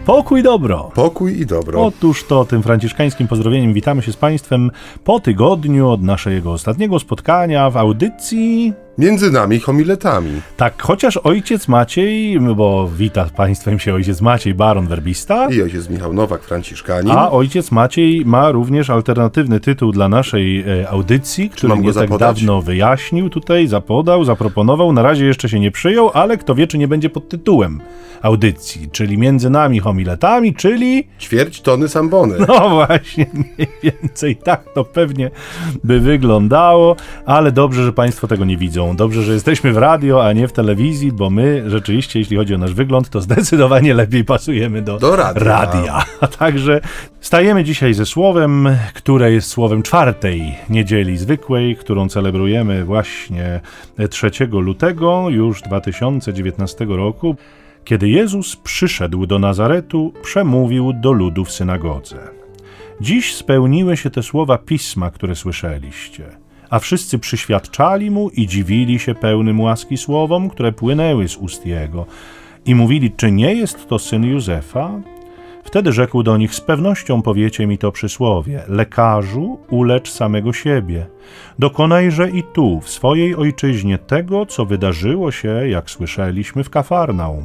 Pokój dobro. Pokój i dobro. Otóż to tym franciszkańskim pozdrowieniem witamy się z Państwem po tygodniu od naszego ostatniego spotkania w audycji Między nami homiletami. Tak, chociaż ojciec Maciej, bo wita z Państwem się ojciec Maciej, baron werbista. I ojciec Michał Nowak, franciszkanin. A ojciec Maciej ma również alternatywny tytuł dla naszej audycji, który nie tak dawno wyjaśnił tutaj, zaproponował. Na razie jeszcze się nie przyjął, ale kto wie, czy nie będzie pod tytułem audycji, czyli Między nami homiletami, czyli... Ćwierć tony sambony. No właśnie, mniej więcej tak to pewnie by wyglądało, ale dobrze, że Państwo tego nie widzą. Dobrze, że jesteśmy w radio, a nie w telewizji, bo my rzeczywiście, jeśli chodzi o nasz wygląd, to zdecydowanie lepiej pasujemy do radia. A także stajemy dzisiaj ze słowem, które jest słowem czwartej niedzieli zwykłej, którą celebrujemy właśnie 3 lutego już 2019 roku. Kiedy Jezus przyszedł do Nazaretu, przemówił do ludu w synagodze. Dziś spełniły się te słowa Pisma, które słyszeliście. A wszyscy przyświadczali mu i dziwili się pełnym łaski słowom, które płynęły z ust jego. I mówili, czy nie jest to syn Józefa? Wtedy rzekł do nich, z pewnością powiecie mi to przysłowie, lekarzu, ulecz samego siebie. Dokonajże i tu, w swojej ojczyźnie, tego, co wydarzyło się, jak słyszeliśmy, w Kafarnaum.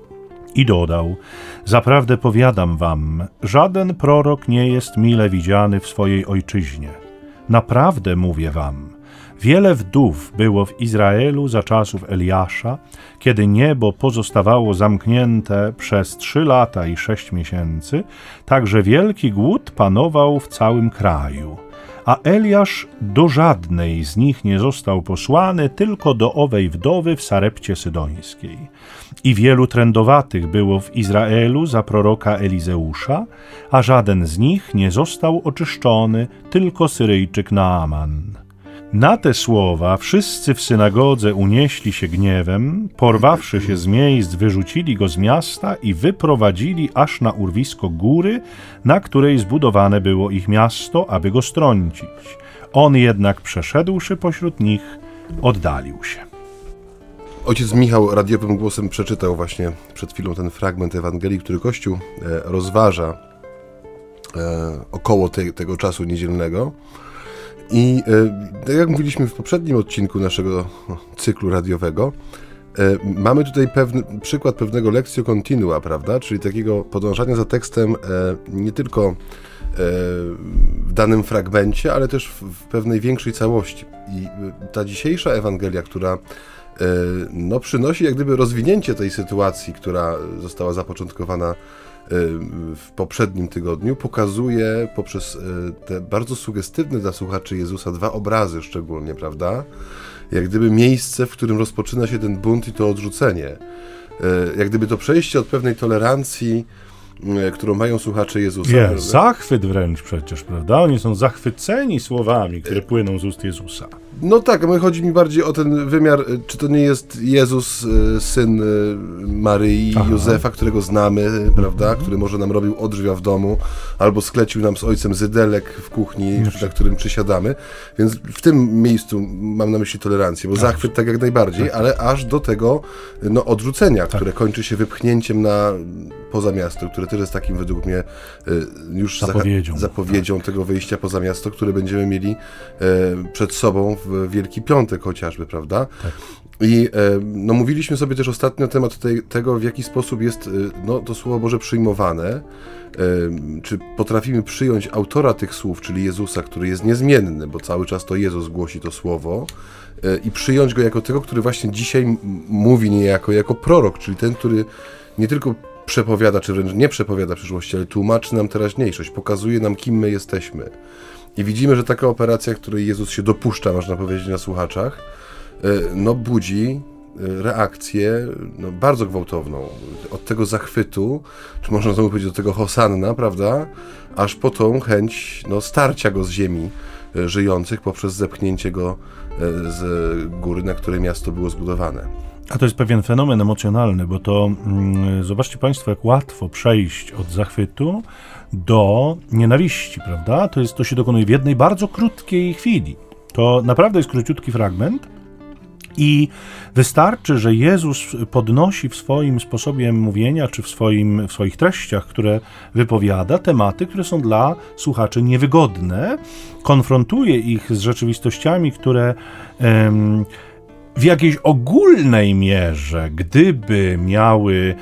I dodał, zaprawdę powiadam wam, żaden prorok nie jest mile widziany w swojej ojczyźnie. Naprawdę mówię wam, wiele wdów było w Izraelu za czasów Eliasza, kiedy niebo pozostawało zamknięte przez 3 lata i 6 miesięcy, także wielki głód panował w całym kraju. A Eliasz do żadnej z nich nie został posłany, tylko do owej wdowy w Sarepcie Sydońskiej. I wielu trędowatych było w Izraelu za proroka Elizeusza, a żaden z nich nie został oczyszczony, tylko Syryjczyk Naaman. Na te słowa wszyscy w synagodze unieśli się gniewem, porwawszy się z miejsc, wyrzucili go z miasta i wyprowadzili aż na urwisko góry, na której zbudowane było ich miasto, aby go strącić. On jednak, przeszedłszy pośród nich, oddalił się. Ojciec Michał radiowym głosem przeczytał właśnie przed chwilą ten fragment Ewangelii, który Kościół rozważa około tego czasu niedzielnego. I tak jak mówiliśmy w poprzednim odcinku naszego cyklu radiowego, mamy tutaj przykład pewnego lectio continua, prawda? Czyli takiego podążania za tekstem nie tylko w danym fragmencie, ale też w pewnej większej całości. I ta dzisiejsza Ewangelia, która przynosi jak gdyby rozwinięcie tej sytuacji, która została zapoczątkowana w poprzednim tygodniu, pokazuje poprzez te bardzo sugestywne dla słuchaczy Jezusa 2 obrazy szczególnie, prawda? Jak gdyby miejsce, w którym rozpoczyna się ten bunt i to odrzucenie. Jak gdyby to przejście od pewnej tolerancji, którą mają słuchacze Jezusa. Jest zachwyt wręcz przecież, prawda? Oni są zachwyceni słowami, które płyną z ust Jezusa. No tak, chodzi mi bardziej o ten wymiar, czy to nie jest Jezus, syn Maryi, Józefa, którego znamy, prawda, który może nam robił odrzwia w domu, albo sklecił nam z ojcem zydelek w kuchni, na którym przysiadamy, więc w tym miejscu mam na myśli tolerancję, bo zachwyt tak jak najbardziej, ale aż do tego odrzucenia, które kończy się wypchnięciem poza miasto, które też jest takim według mnie już zapowiedzią tego wyjścia poza miasto, które będziemy mieli przed sobą w Wielki Piątek chociażby, prawda? Tak. I mówiliśmy sobie też ostatnio na temat tego, w jaki sposób jest to Słowo Boże przyjmowane, czy potrafimy przyjąć autora tych słów, czyli Jezusa, który jest niezmienny, bo cały czas to Jezus głosi to Słowo, i przyjąć Go jako tego, który właśnie dzisiaj mówi niejako jako prorok, czyli ten, który nie tylko przepowiada, czy wręcz nie przepowiada przyszłości, ale tłumaczy nam teraźniejszość, pokazuje nam, kim my jesteśmy. I widzimy, że taka operacja, której Jezus się dopuszcza, można powiedzieć, na słuchaczach, budzi reakcję bardzo gwałtowną. Od tego zachwytu, czy można znowu powiedzieć, do tego hosanna, prawda, aż po tą chęć starcia go z ziemi żyjących poprzez zepchnięcie go z góry, na której miasto było zbudowane. A to jest pewien fenomen emocjonalny, bo to zobaczcie Państwo, jak łatwo przejść od zachwytu do nienawiści, prawda? To się dokonuje w jednej bardzo krótkiej chwili. To naprawdę jest króciutki fragment I wystarczy, że Jezus podnosi w swoim sposobie mówienia, czy w swoich treściach, które wypowiada, tematy, które są dla słuchaczy niewygodne, konfrontuje ich z rzeczywistościami, które w jakiejś ogólnej mierze, gdyby miały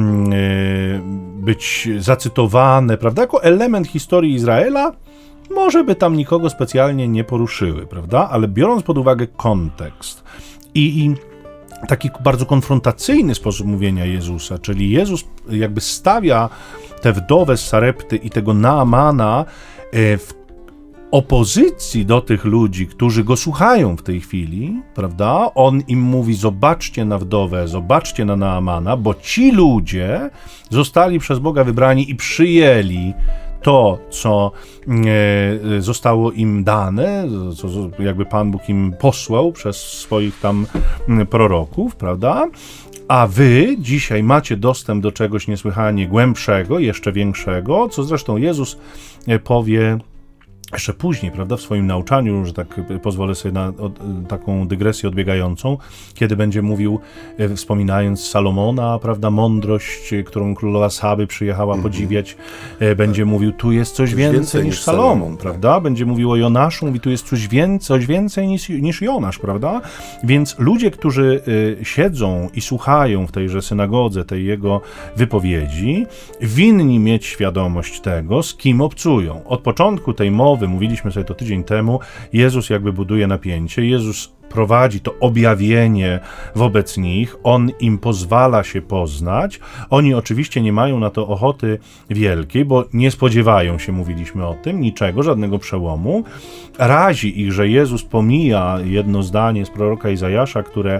być zacytowane, prawda, jako element historii Izraela, może by tam nikogo specjalnie nie poruszyły, prawda, ale biorąc pod uwagę kontekst i taki bardzo konfrontacyjny sposób mówienia Jezusa, czyli Jezus jakby stawia tę wdowę z Sarepty i tego Naamana w opozycji do tych ludzi, którzy go słuchają w tej chwili, prawda? On im mówi, zobaczcie na wdowę, zobaczcie na Naamana, bo ci ludzie zostali przez Boga wybrani i przyjęli to, co zostało im dane, co jakby Pan Bóg im posłał przez swoich tam proroków, prawda? A wy dzisiaj macie dostęp do czegoś niesłychanie głębszego, jeszcze większego, co zresztą Jezus powie jeszcze później, prawda, w swoim nauczaniu, że tak pozwolę sobie na taką dygresję odbiegającą, kiedy będzie mówił, wspominając Salomona, prawda, mądrość, którą królowa Saby przyjechała podziwiać, będzie mówił, tu jest coś więcej niż Salomon, prawda, będzie mówił o Jonaszu, mówi, tu jest coś więcej niż Jonasz, prawda, więc ludzie, którzy siedzą i słuchają w tejże synagodze, tej jego wypowiedzi, winni mieć świadomość tego, z kim obcują. Od początku tej mowy, mówiliśmy sobie to tydzień temu, Jezus jakby buduje napięcie, Jezus prowadzi to objawienie wobec nich, On im pozwala się poznać, oni oczywiście nie mają na to ochoty wielkiej, bo nie spodziewają się, mówiliśmy o tym, niczego, żadnego przełomu. Razi ich, że Jezus pomija jedno zdanie z proroka Izajasza, które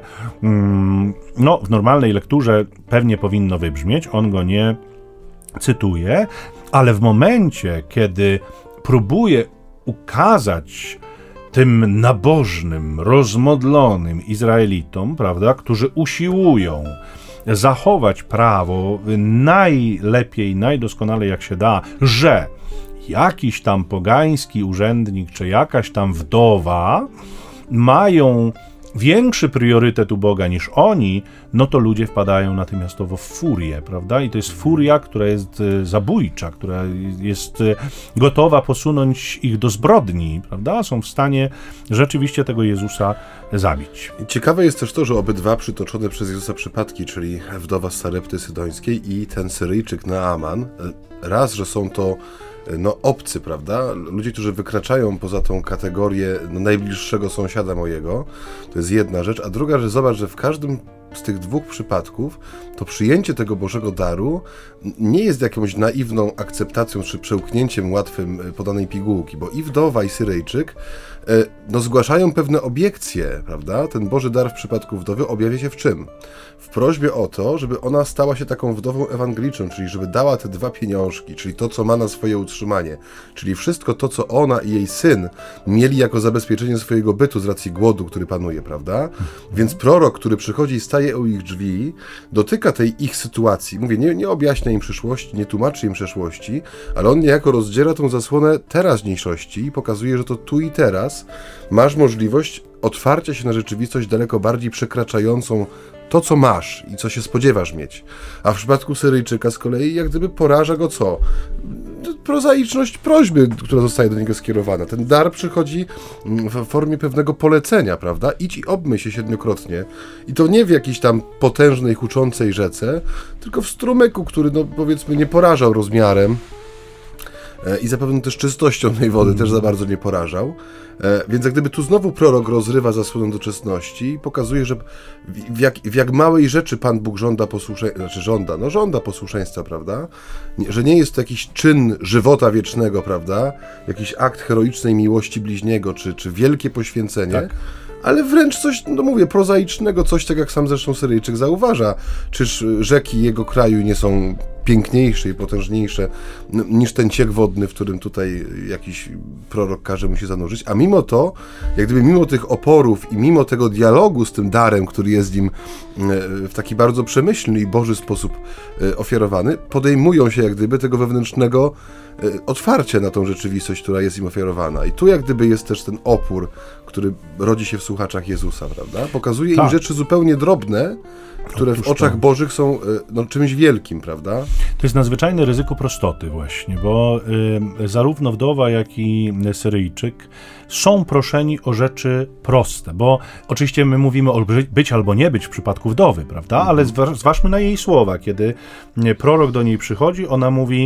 w normalnej lekturze pewnie powinno wybrzmieć, on go nie cytuje, ale w momencie, kiedy próbuje ukazać tym nabożnym, rozmodlonym Izraelitom, prawda, którzy usiłują zachować prawo najlepiej, najdoskonalej jak się da, że jakiś tam pogański urzędnik, czy jakaś tam wdowa mają większy priorytet u Boga niż oni, no to ludzie wpadają natychmiastowo w furię, prawda? I to jest furia, która jest zabójcza, która jest gotowa posunąć ich do zbrodni, prawda? Są w stanie rzeczywiście tego Jezusa zabić. Ciekawe jest też to, że obydwa przytoczone przez Jezusa przypadki, czyli wdowa z Sarepty Sydońskiej i ten Syryjczyk Naaman, raz, że są to obcy, prawda? Ludzie, którzy wykraczają poza tą kategorię najbliższego sąsiada mojego, to jest jedna rzecz, a druga rzecz, zobacz, że w każdym z tych dwóch przypadków to przyjęcie tego Bożego daru nie jest jakąś naiwną akceptacją czy przełknięciem łatwym podanej pigułki, bo i wdowa, i Syryjczyk zgłaszają pewne obiekcje, prawda? Ten Boży dar w przypadku wdowy objawia się w czym? W prośbie o to, żeby ona stała się taką wdową ewangeliczną, czyli żeby dała te 2 pieniążki, czyli to, co ma na swoje utrzymanie, czyli wszystko to, co ona i jej syn mieli jako zabezpieczenie swojego bytu z racji głodu, który panuje, prawda? Więc prorok, który przychodzi i staje u ich drzwi, dotyka tej ich sytuacji. Mówię, nie objaśnia im przyszłości, nie tłumaczy im przeszłości, ale on niejako rozdziera tą zasłonę teraźniejszości i pokazuje, że to tu i teraz masz możliwość otwarcia się na rzeczywistość daleko bardziej przekraczającą to, co masz i co się spodziewasz mieć. A w przypadku Syryjczyka z kolei jak gdyby poraża go co? Prozaiczność prośby, która zostaje do niego skierowana. Ten dar przychodzi w formie pewnego polecenia, prawda? Idź i obmyj się 7-krotnie. I to nie w jakiejś tam potężnej, huczącej rzece, tylko w strumyku, który, powiedzmy, nie porażał rozmiarem i zapewne też czystością tej wody też za bardzo nie porażał. Więc jak gdyby tu znowu prorok rozrywa zasłonę doczesności i pokazuje, że w jak małej rzeczy Pan Bóg żąda posłuszeństwa, żąda posłuszeństwa, prawda? Że nie jest to jakiś czyn żywota wiecznego, prawda? Jakiś akt heroicznej miłości bliźniego, czy wielkie poświęcenie, tak. Ale wręcz coś, prozaicznego, coś tak jak sam zresztą Syryjczyk zauważa. Czyż rzeki jego kraju nie są piękniejsze i potężniejsze niż ten ciek wodny, w którym tutaj jakiś prorok każe mu się zanurzyć, a mimo to, jak gdyby mimo tych oporów i mimo tego dialogu z tym darem, który jest im w taki bardzo przemyślny i Boży sposób ofiarowany, podejmują się jak gdyby tego wewnętrznego otwarcia na tą rzeczywistość, która jest im ofiarowana. I tu jak gdyby jest też ten opór, który rodzi się w słuchaczach Jezusa, prawda? Pokazuje im rzeczy zupełnie drobne, które w oczach Bożych są czymś wielkim, prawda? To jest nadzwyczajne ryzyko prostoty właśnie, bo zarówno wdowa, jak i Syryjczyk są proszeni o rzeczy proste, bo oczywiście my mówimy o być albo nie być w przypadku wdowy, prawda? Ale zważmy na jej słowa, kiedy prorok do niej przychodzi, ona mówi,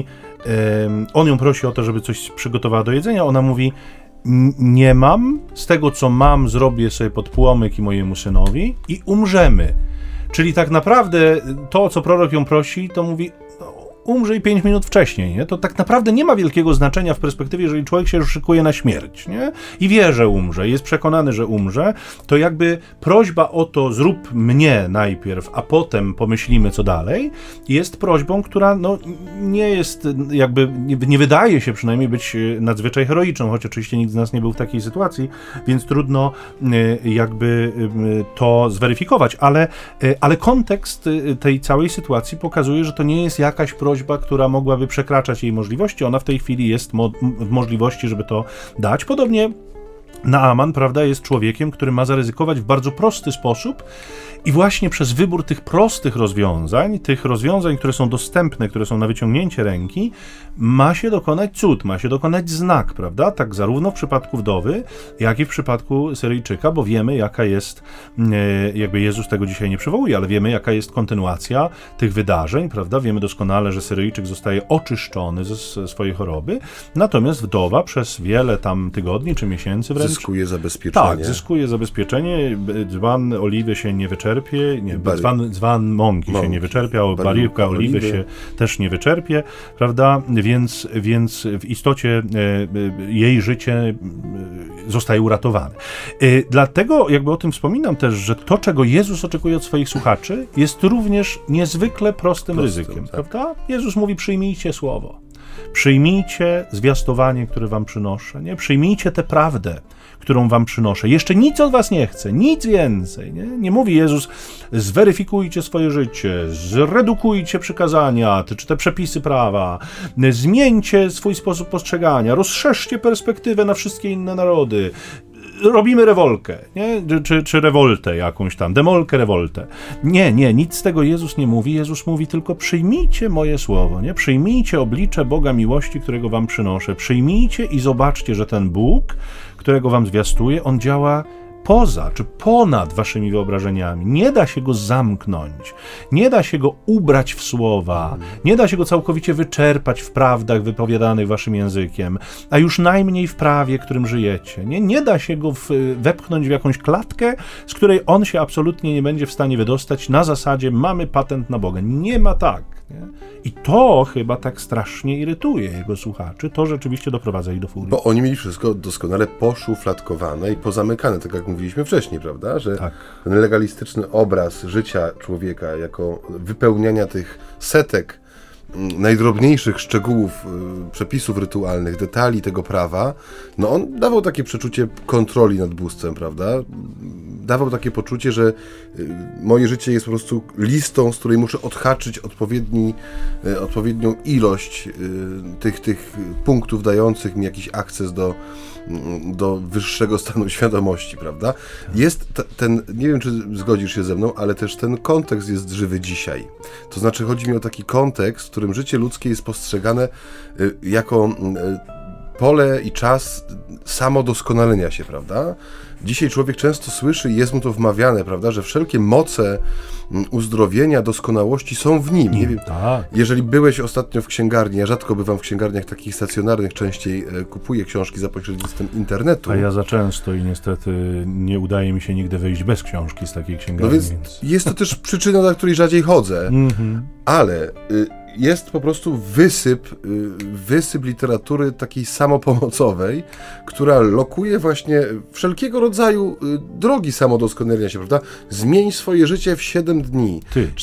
on ją prosi o to, żeby coś przygotowała do jedzenia, ona mówi, nie mam, z tego co mam zrobię sobie podpłomyk i mojemu synowi i umrzemy. Czyli tak naprawdę to, o co prorok ją prosi, to mówi, umrze i 5 minut wcześniej, nie? To tak naprawdę nie ma wielkiego znaczenia w perspektywie, jeżeli człowiek się już szykuje na śmierć, nie? I wie, że umrze, jest przekonany, że umrze, to jakby prośba o to, zrób mnie najpierw, a potem pomyślimy, co dalej, jest prośbą, która nie jest, jakby nie wydaje się przynajmniej być nadzwyczaj heroiczną, choć oczywiście nikt z nas nie był w takiej sytuacji, więc trudno jakby to zweryfikować, ale kontekst tej całej sytuacji pokazuje, że to nie jest jakaś prośba, która mogłaby przekraczać jej możliwości. Ona w tej chwili jest w możliwości, żeby to dać. Podobnie Naaman, prawda, jest człowiekiem, który ma zaryzykować w bardzo prosty sposób i właśnie przez wybór tych prostych rozwiązań, które są dostępne, które są na wyciągnięcie ręki, ma się dokonać cud, ma się dokonać znak, prawda? Tak zarówno w przypadku wdowy, jak i w przypadku Syryjczyka, bo wiemy, jaka jest, jakby Jezus tego dzisiaj nie przywołuje, ale wiemy, jaka jest kontynuacja tych wydarzeń, prawda? Wiemy doskonale, że Syryjczyk zostaje oczyszczony ze swojej choroby, natomiast wdowa przez wiele tam tygodni czy miesięcy wręcz zyskuje zabezpieczenie. Tak, zyskuje zabezpieczenie, dzban oliwy się nie wyczerpie, dzban mąki się nie wyczerpia, baryłka oliwy się też nie wyczerpie, prawda? Więc w istocie jej życie zostaje uratowane. Dlatego jakby o tym wspominam też, że to, czego Jezus oczekuje od swoich słuchaczy, jest również niezwykle prostym ryzykiem, tak. Prawda? Jezus mówi, przyjmijcie słowo. Przyjmijcie zwiastowanie, które wam przynoszę, nie? Przyjmijcie tę prawdę, którą wam przynoszę. Jeszcze nic od was nie chcę, nic więcej. Nie mówi Jezus, zweryfikujcie swoje życie, zredukujcie przykazania, czy te przepisy prawa, zmieńcie swój sposób postrzegania, rozszerzcie perspektywę na wszystkie inne narody. Robimy rewolkę, nie? Czy rewoltę jakąś tam, demolkę, rewoltę. Nie, nic z tego Jezus nie mówi. Jezus mówi tylko przyjmijcie moje słowo, nie? Przyjmijcie oblicze Boga miłości, którego wam przynoszę. Przyjmijcie i zobaczcie, że ten Bóg, którego wam zwiastuję, on działa poza czy ponad waszymi wyobrażeniami. Nie da się go zamknąć, nie da się go ubrać w słowa, nie da się go całkowicie wyczerpać w prawdach wypowiadanych waszym językiem, a już najmniej w prawie, którym żyjecie. Nie da się go wepchnąć w jakąś klatkę, z której on się absolutnie nie będzie w stanie wydostać na zasadzie mamy patent na Boga. Nie ma tak. Nie? I to chyba tak strasznie irytuje jego słuchaczy. To rzeczywiście doprowadza ich do furii. Bo oni mieli wszystko doskonale poszufladkowane i pozamykane, tak jak mówiliśmy wcześniej, prawda? Że tak. Ten legalistyczny obraz życia człowieka jako wypełniania tych setek najdrobniejszych szczegółów, przepisów rytualnych, detali tego prawa, on dawał takie przeczucie kontroli nad bóstwem, prawda? Dawał takie poczucie, że moje życie jest po prostu listą, z której muszę odhaczyć odpowiednią ilość tych punktów dających mi jakiś akces do wyższego stanu świadomości, prawda? Jest nie wiem, czy zgodzisz się ze mną, ale też ten kontekst jest żywy dzisiaj. To znaczy, chodzi mi o taki kontekst, w którym życie ludzkie jest postrzegane jako pole i czas samodoskonalenia się, prawda? Dzisiaj człowiek często słyszy i jest mu to wmawiane, prawda, że wszelkie moce uzdrowienia, doskonałości są w nim. Nie wiem, jeżeli byłeś ostatnio w księgarni, ja rzadko bywam w księgarniach takich stacjonarnych, częściej kupuję książki za pośrednictwem internetu. A ja za często i niestety nie udaje mi się nigdy wyjść bez książki z takiej księgarni. Więc jest to też przyczyna, dla której rzadziej chodzę, ale jest po prostu wysyp literatury takiej samopomocowej, która lokuje właśnie wszelkiego rodzaju drogi samodoskonalenia się, prawda? Zmień swoje życie w 7 dni.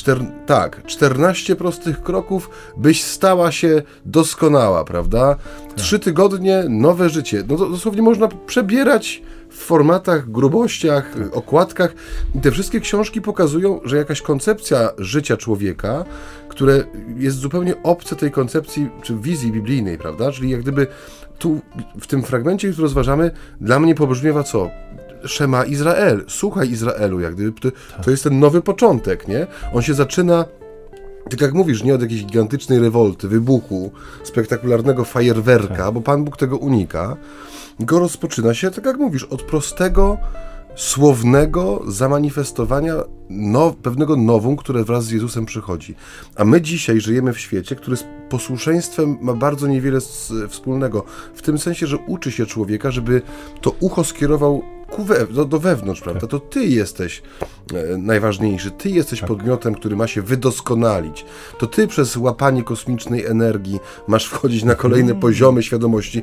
14 prostych kroków, byś stała się doskonała, prawda? 3 tygodnie, nowe życie. No to dosłownie można przebierać w formatach, grubościach, okładkach. I te wszystkie książki pokazują, że jakaś koncepcja życia człowieka, które jest zupełnie obce tej koncepcji, czy wizji biblijnej, prawda? Czyli jak gdyby tu, w tym fragmencie, który rozważamy, dla mnie pobrzmiewa co? Szema Izrael. Słuchaj Izraelu, jak gdyby to jest ten nowy początek, nie? On się zaczyna, tak jak mówisz, nie od jakiejś gigantycznej rewolty, wybuchu, spektakularnego fajerwerka, bo Pan Bóg tego unika, go rozpoczyna się, tak jak mówisz, od prostego, słownego zamanifestowania pewnego nowum, które wraz z Jezusem przychodzi. A my dzisiaj żyjemy w świecie, który z posłuszeństwem ma bardzo niewiele wspólnego. W tym sensie, że uczy się człowieka, żeby to ucho skierował do wewnątrz, prawda? To ty jesteś najważniejszy, ty jesteś podmiotem, który ma się wydoskonalić. To ty przez łapanie kosmicznej energii masz wchodzić na kolejne poziomy świadomości.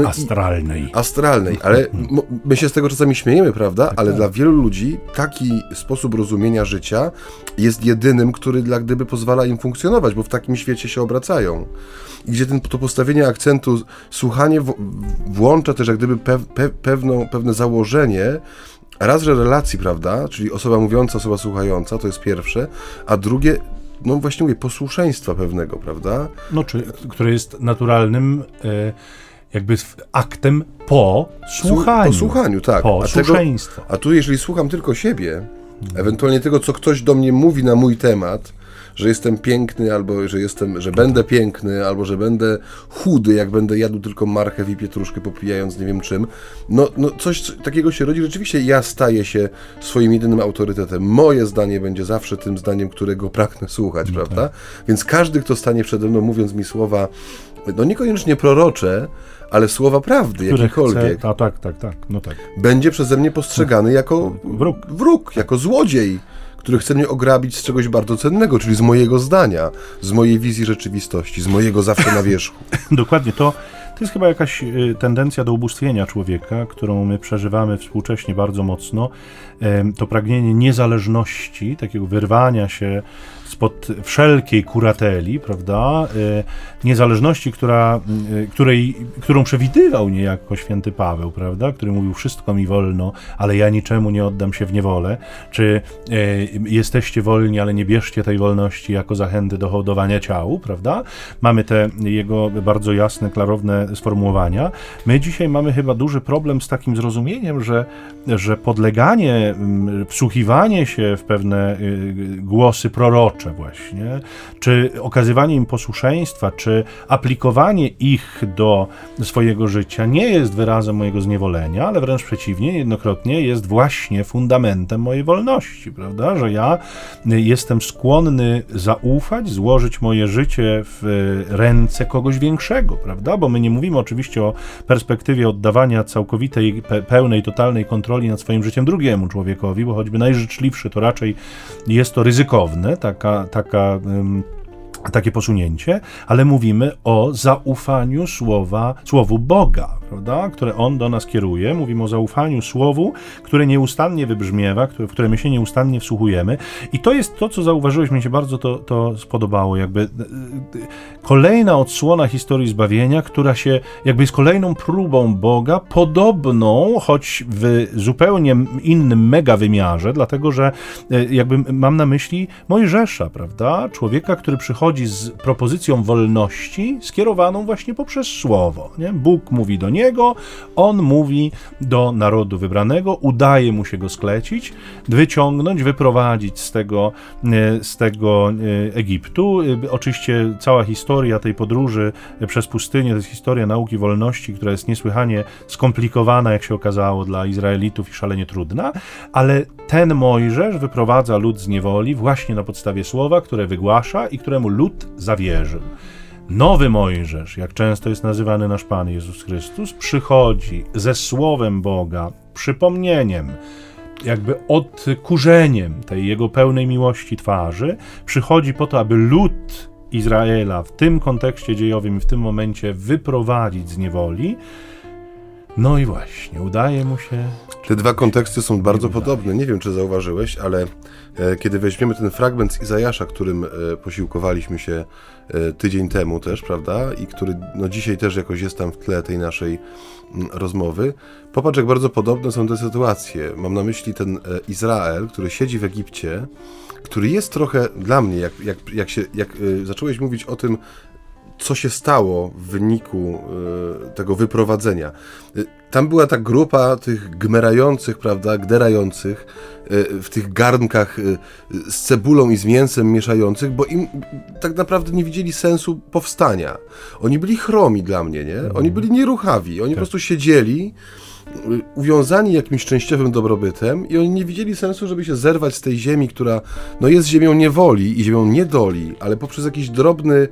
Astralnej, ale my się z tego czasami śmiejemy, prawda? Ale dla wielu ludzi taki sposób rozumienia życia jest jedynym, który jak gdyby pozwala im funkcjonować, bo w takim świecie się obracają. I gdzie to postawienie akcentu, słuchanie włącza też jak gdyby pewne założenie, raz, że relacji, prawda, czyli osoba mówiąca, osoba słuchająca, to jest pierwsze, a drugie, no właśnie mówię, posłuszeństwa pewnego, prawda? No, które jest naturalnym jakby aktem po słuchaniu. Po słuchaniu, tak. Posłuszeństwo. A tu jeżeli słucham tylko siebie, ewentualnie tego, co ktoś do mnie mówi na mój temat, że jestem piękny, albo że będę piękny, albo że będę chudy, jak będę jadł tylko marchew i pietruszkę, popijając nie wiem czym. No coś takiego się rodzi. Rzeczywiście ja staję się swoim jedynym autorytetem. Moje zdanie będzie zawsze tym zdaniem, którego pragnę słuchać, prawda? Więc każdy, kto stanie przede mną, mówiąc mi słowa, no niekoniecznie prorocze, ale słowa prawdy, jakiekolwiek, będzie przeze mnie postrzegany jako wróg, jako złodziej, który chce mnie ograbić z czegoś bardzo cennego, czyli z mojego zdania, z mojej wizji rzeczywistości, z mojego zawsze na wierzchu. Dokładnie, to jest chyba jakaś tendencja do ubóstwienia człowieka, którą my przeżywamy współcześnie bardzo mocno. To pragnienie niezależności, takiego wyrwania się spod wszelkiej kurateli, prawda? Niezależności, którą przewidywał niejako święty Paweł, prawda? Który mówił, wszystko mi wolno, ale ja niczemu nie oddam się w niewolę. Czy jesteście wolni, ale nie bierzcie tej wolności jako zachęty do hołdowania ciału, prawda? Mamy te jego bardzo jasne, klarowne sformułowania. My dzisiaj mamy chyba duży problem z takim zrozumieniem, że podleganie, wsłuchiwanie się w pewne głosy prorocze właśnie, czy okazywanie im posłuszeństwa, czy aplikowanie ich do swojego życia nie jest wyrazem mojego zniewolenia, ale wręcz przeciwnie, jednokrotnie jest właśnie fundamentem mojej wolności, prawda? Że ja jestem skłonny zaufać, złożyć moje życie w ręce kogoś większego, prawda? Bo my nie mówimy oczywiście o perspektywie oddawania całkowitej, pełnej, totalnej kontroli nad swoim życiem drugiemu człowiekowi, bo choćby najżyczliwszy, to raczej jest to ryzykowne, takie posunięcie, ale mówimy o zaufaniu Słowu Boga, prawda, które On do nas kieruje. Mówimy o zaufaniu Słowu, które nieustannie wybrzmiewa, w które my się nieustannie wsłuchujemy. I to jest to, co zauważyłeś, mi się bardzo to spodobało. Jakby kolejna odsłona historii zbawienia, która się jakby jest kolejną próbą Boga, podobną, choć w zupełnie innym mega wymiarze, dlatego, że jakby mam na myśli Mojżesza, prawda, człowieka, który przychodzi z propozycją wolności skierowaną właśnie poprzez Słowo. Nie? Bóg mówi do niego, on mówi do narodu wybranego, udaje mu się go sklecić, wyciągnąć, wyprowadzić z tego Egiptu. Oczywiście cała historia tej podróży przez pustynię to jest historia nauki wolności, która jest niesłychanie skomplikowana, jak się okazało, dla Izraelitów i szalenie trudna, ale ten Mojżesz wyprowadza lud z niewoli właśnie na podstawie słowa, które wygłasza i któremu lud zawierzył. Nowy Mojżesz, jak często jest nazywany nasz Pan Jezus Chrystus, przychodzi ze Słowem Boga, przypomnieniem, jakby odkurzeniem tej Jego pełnej miłości twarzy, przychodzi po to, aby lud Izraela w tym kontekście dziejowym, w tym momencie wyprowadzić z niewoli. No i właśnie, udaje mu się... Te dwa konteksty są bardzo podobne. Nie wiem, czy zauważyłeś, ale kiedy weźmiemy ten fragment z Izajasza, którym posiłkowaliśmy się tydzień temu też, prawda? I który dzisiaj też jakoś jest tam w tle tej naszej rozmowy. Popatrz, jak bardzo podobne są te sytuacje. Mam na myśli ten Izrael, który siedzi w Egipcie, który jest trochę dla mnie, jak zacząłeś mówić o tym, co się stało w wyniku tego wyprowadzenia. Tam była ta grupa tych gmerających, prawda, gderających w tych garnkach z cebulą i z mięsem mieszających, bo im tak naprawdę nie widzieli sensu powstania. Oni byli chromi dla mnie, nie? Oni byli nieruchawi. Oni po prostu siedzieli uwiązani jakimś częściowym dobrobytem i oni nie widzieli sensu, żeby się zerwać z tej ziemi, która jest ziemią niewoli i ziemią niedoli, ale poprzez jakiś drobny,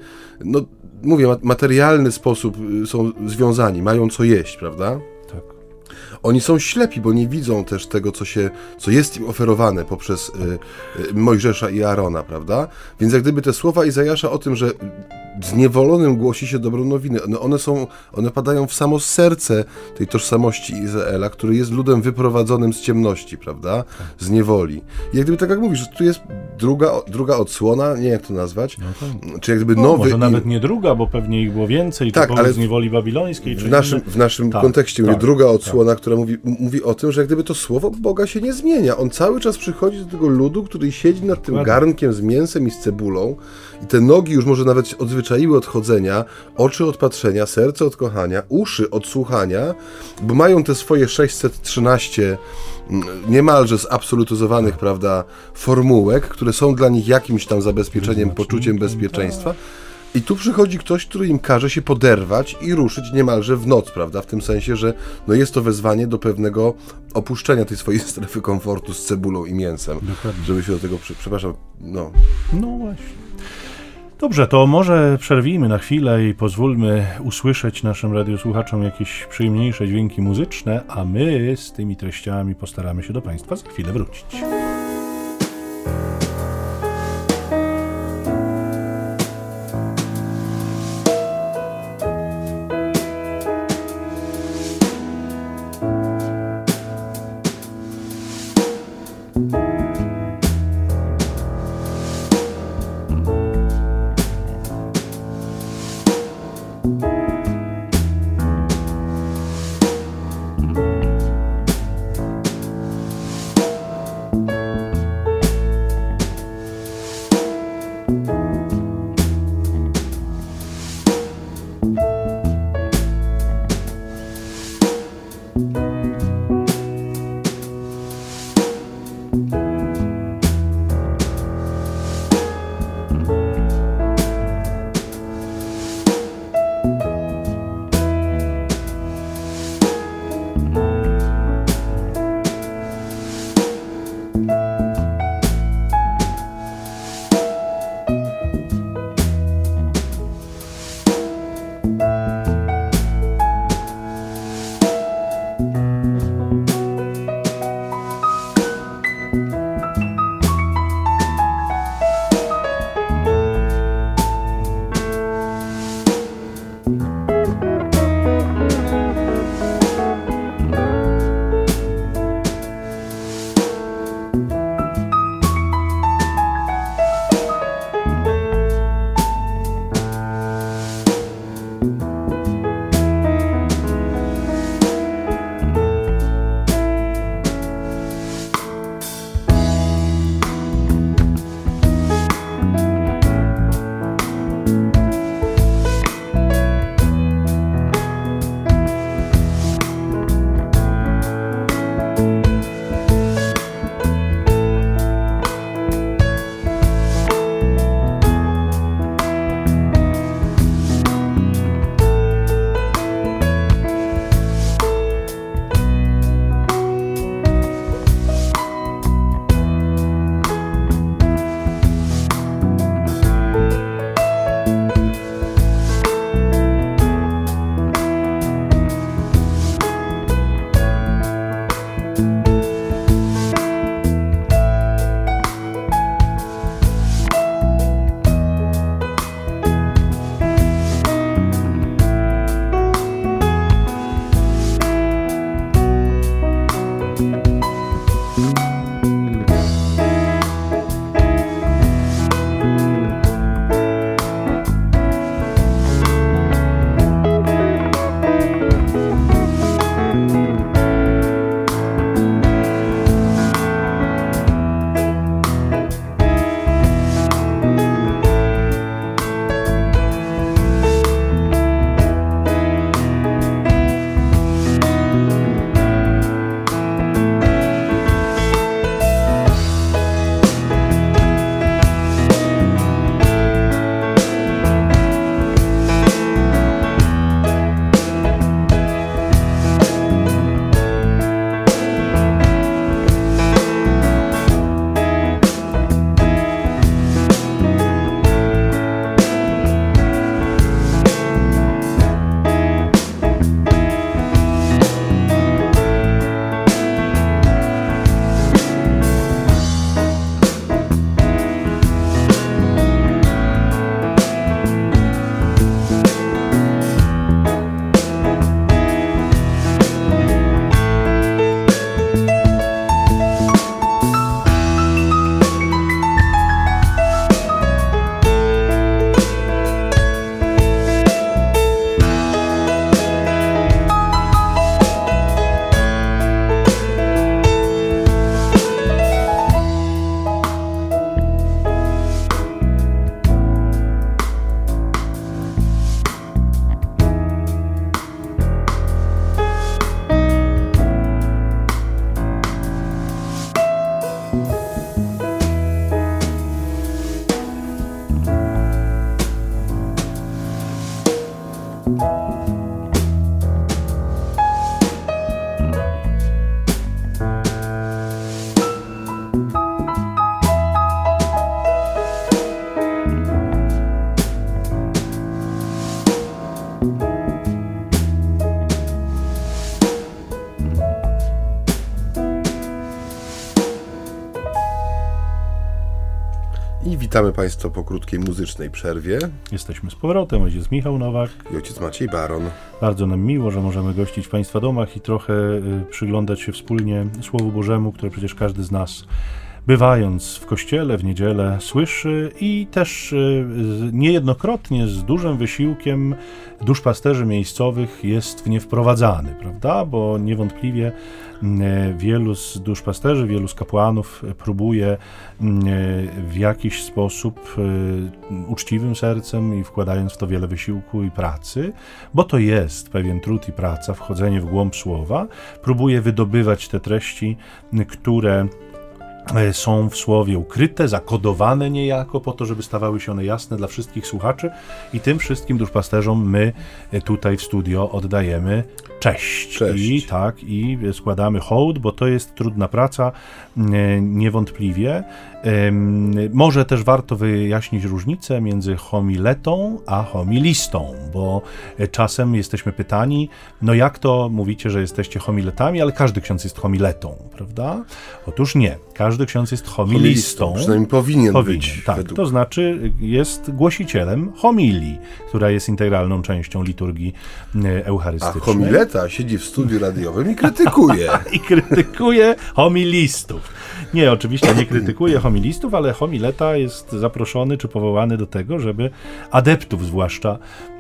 materialny sposób są związani, mają co jeść, prawda? Tak. Oni są ślepi, bo nie widzą też tego, co jest im oferowane poprzez Mojżesza i Aarona, prawda? Więc jak gdyby te słowa Izajasza o tym, że zniewolonym głosi się dobrą nowinę, one padają w samo serce tej tożsamości Izraela, który jest ludem wyprowadzonym z ciemności, prawda? Z niewoli. I jak gdyby, tak jak mówisz, że tu jest druga odsłona, nie wiem jak to nazwać, czy jak gdyby nowy... Może nawet nie druga, bo pewnie ich było więcej, tak, ale z niewoli babilońskiej. W naszym kontekście druga odsłona, która mówi o tym, że jak gdyby to słowo Boga się nie zmienia. On cały czas przychodzi do tego ludu, który siedzi nad tym garnkiem z mięsem i z cebulą i te nogi już może nawet odzwyczaiły od chodzenia, oczy od patrzenia, serce od kochania, uszy od słuchania, bo mają te swoje 613 niemalże zabsolutyzowanych, prawda, formułek, które są dla nich jakimś tam zabezpieczeniem, poczuciem bezpieczeństwa. I tu przychodzi ktoś, który im każe się poderwać i ruszyć niemalże w noc, prawda? W tym sensie, że jest to wezwanie do pewnego opuszczenia tej swojej strefy komfortu z cebulą i mięsem. Dokładnie. Żeby się do tego, przepraszam, No właśnie. Dobrze, to może przerwijmy na chwilę i pozwólmy usłyszeć naszym radiosłuchaczom jakieś przyjemniejsze dźwięki muzyczne, a my z tymi treściami postaramy się do Państwa za chwilę wrócić. Witamy Państwa po krótkiej muzycznej przerwie. Jesteśmy z powrotem, ojciec Michał Nowak I ojciec Maciej Baron. Bardzo nam miło, że możemy gościć w Państwa domach i trochę przyglądać się wspólnie Słowu Bożemu, które przecież każdy z nas, bywając w kościele w niedzielę, słyszy i też niejednokrotnie z dużym wysiłkiem duszpasterzy miejscowych jest w nie wprowadzany, prawda? Bo niewątpliwie wielu z duszpasterzy, wielu z kapłanów próbuje w jakiś sposób uczciwym sercem i wkładając w to wiele wysiłku i pracy, bo to jest pewien trud i praca, wchodzenie w głąb słowa, próbuje wydobywać te treści, które są w słowie ukryte, zakodowane niejako po to, żeby stawały się one jasne dla wszystkich słuchaczy i tym wszystkim duszpasterzom my tutaj w studio oddajemy cześć. I składamy hołd, bo to jest trudna praca, niewątpliwie. Może też warto wyjaśnić różnicę między homiletą a homilistą, bo czasem jesteśmy pytani, no jak to mówicie, że jesteście homiletami, ale każdy ksiądz jest homiletą, prawda? Otóż nie, każdy ksiądz jest homilistą. Przynajmniej powinien być. Tak, to znaczy jest głosicielem homilii, która jest integralną częścią liturgii eucharystycznej. A homileta siedzi w studiu radiowym i krytykuje. I krytykuje homilistów. Nie, oczywiście nie krytykuje homilistów, ale homileta jest zaproszony czy powołany do tego, żeby adeptów, zwłaszcza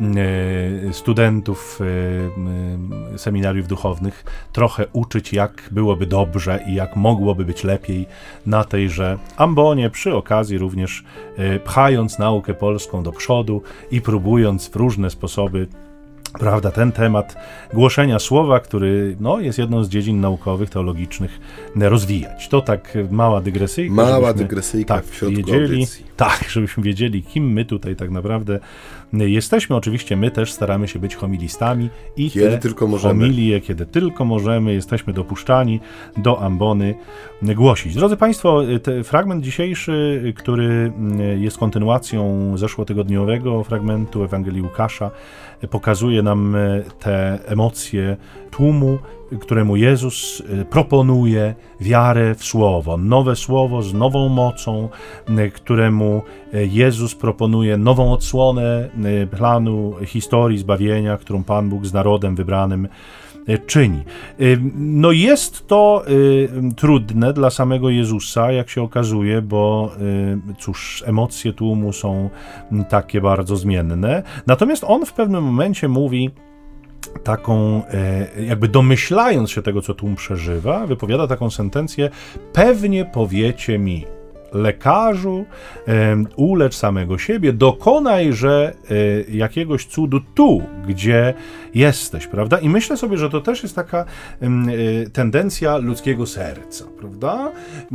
studentów seminariów duchownych, trochę uczyć, jak byłoby dobrze i jak mogłoby być lepiej na tejże ambonie, przy okazji również pchając naukę polską do przodu i próbując w różne sposoby, prawda, ten temat głoszenia słowa, który jest jedną z dziedzin naukowych, teologicznych, rozwijać. To tak mała dygresyjka. W środku audycji. Tak, żebyśmy wiedzieli, kim my tutaj tak naprawdę jesteśmy. Oczywiście my też staramy się być homilistami i kiedy tylko możemy. Homilie, kiedy tylko możemy, jesteśmy dopuszczani do ambony głosić. Drodzy Państwo, ten fragment dzisiejszy, który jest kontynuacją zeszłotygodniowego fragmentu Ewangelii Łukasza, pokazuje nam te emocje tłumu, któremu Jezus proponuje wiarę w Słowo, nowe Słowo z nową mocą, któremu Jezus proponuje nową odsłonę planu historii zbawienia, którą Pan Bóg z narodem wybranym czyni. No jest to trudne dla samego Jezusa, jak się okazuje, bo cóż, emocje tłumu są takie bardzo zmienne. Natomiast on w pewnym momencie mówi taką, jakby domyślając się tego, co tłum przeżywa, wypowiada taką sentencję: pewnie powiecie mi, lekarzu, ulecz samego siebie, dokonajże jakiegoś cudu tu, gdzie jesteś, prawda? I myślę sobie, że to też jest taka tendencja ludzkiego serca, prawda?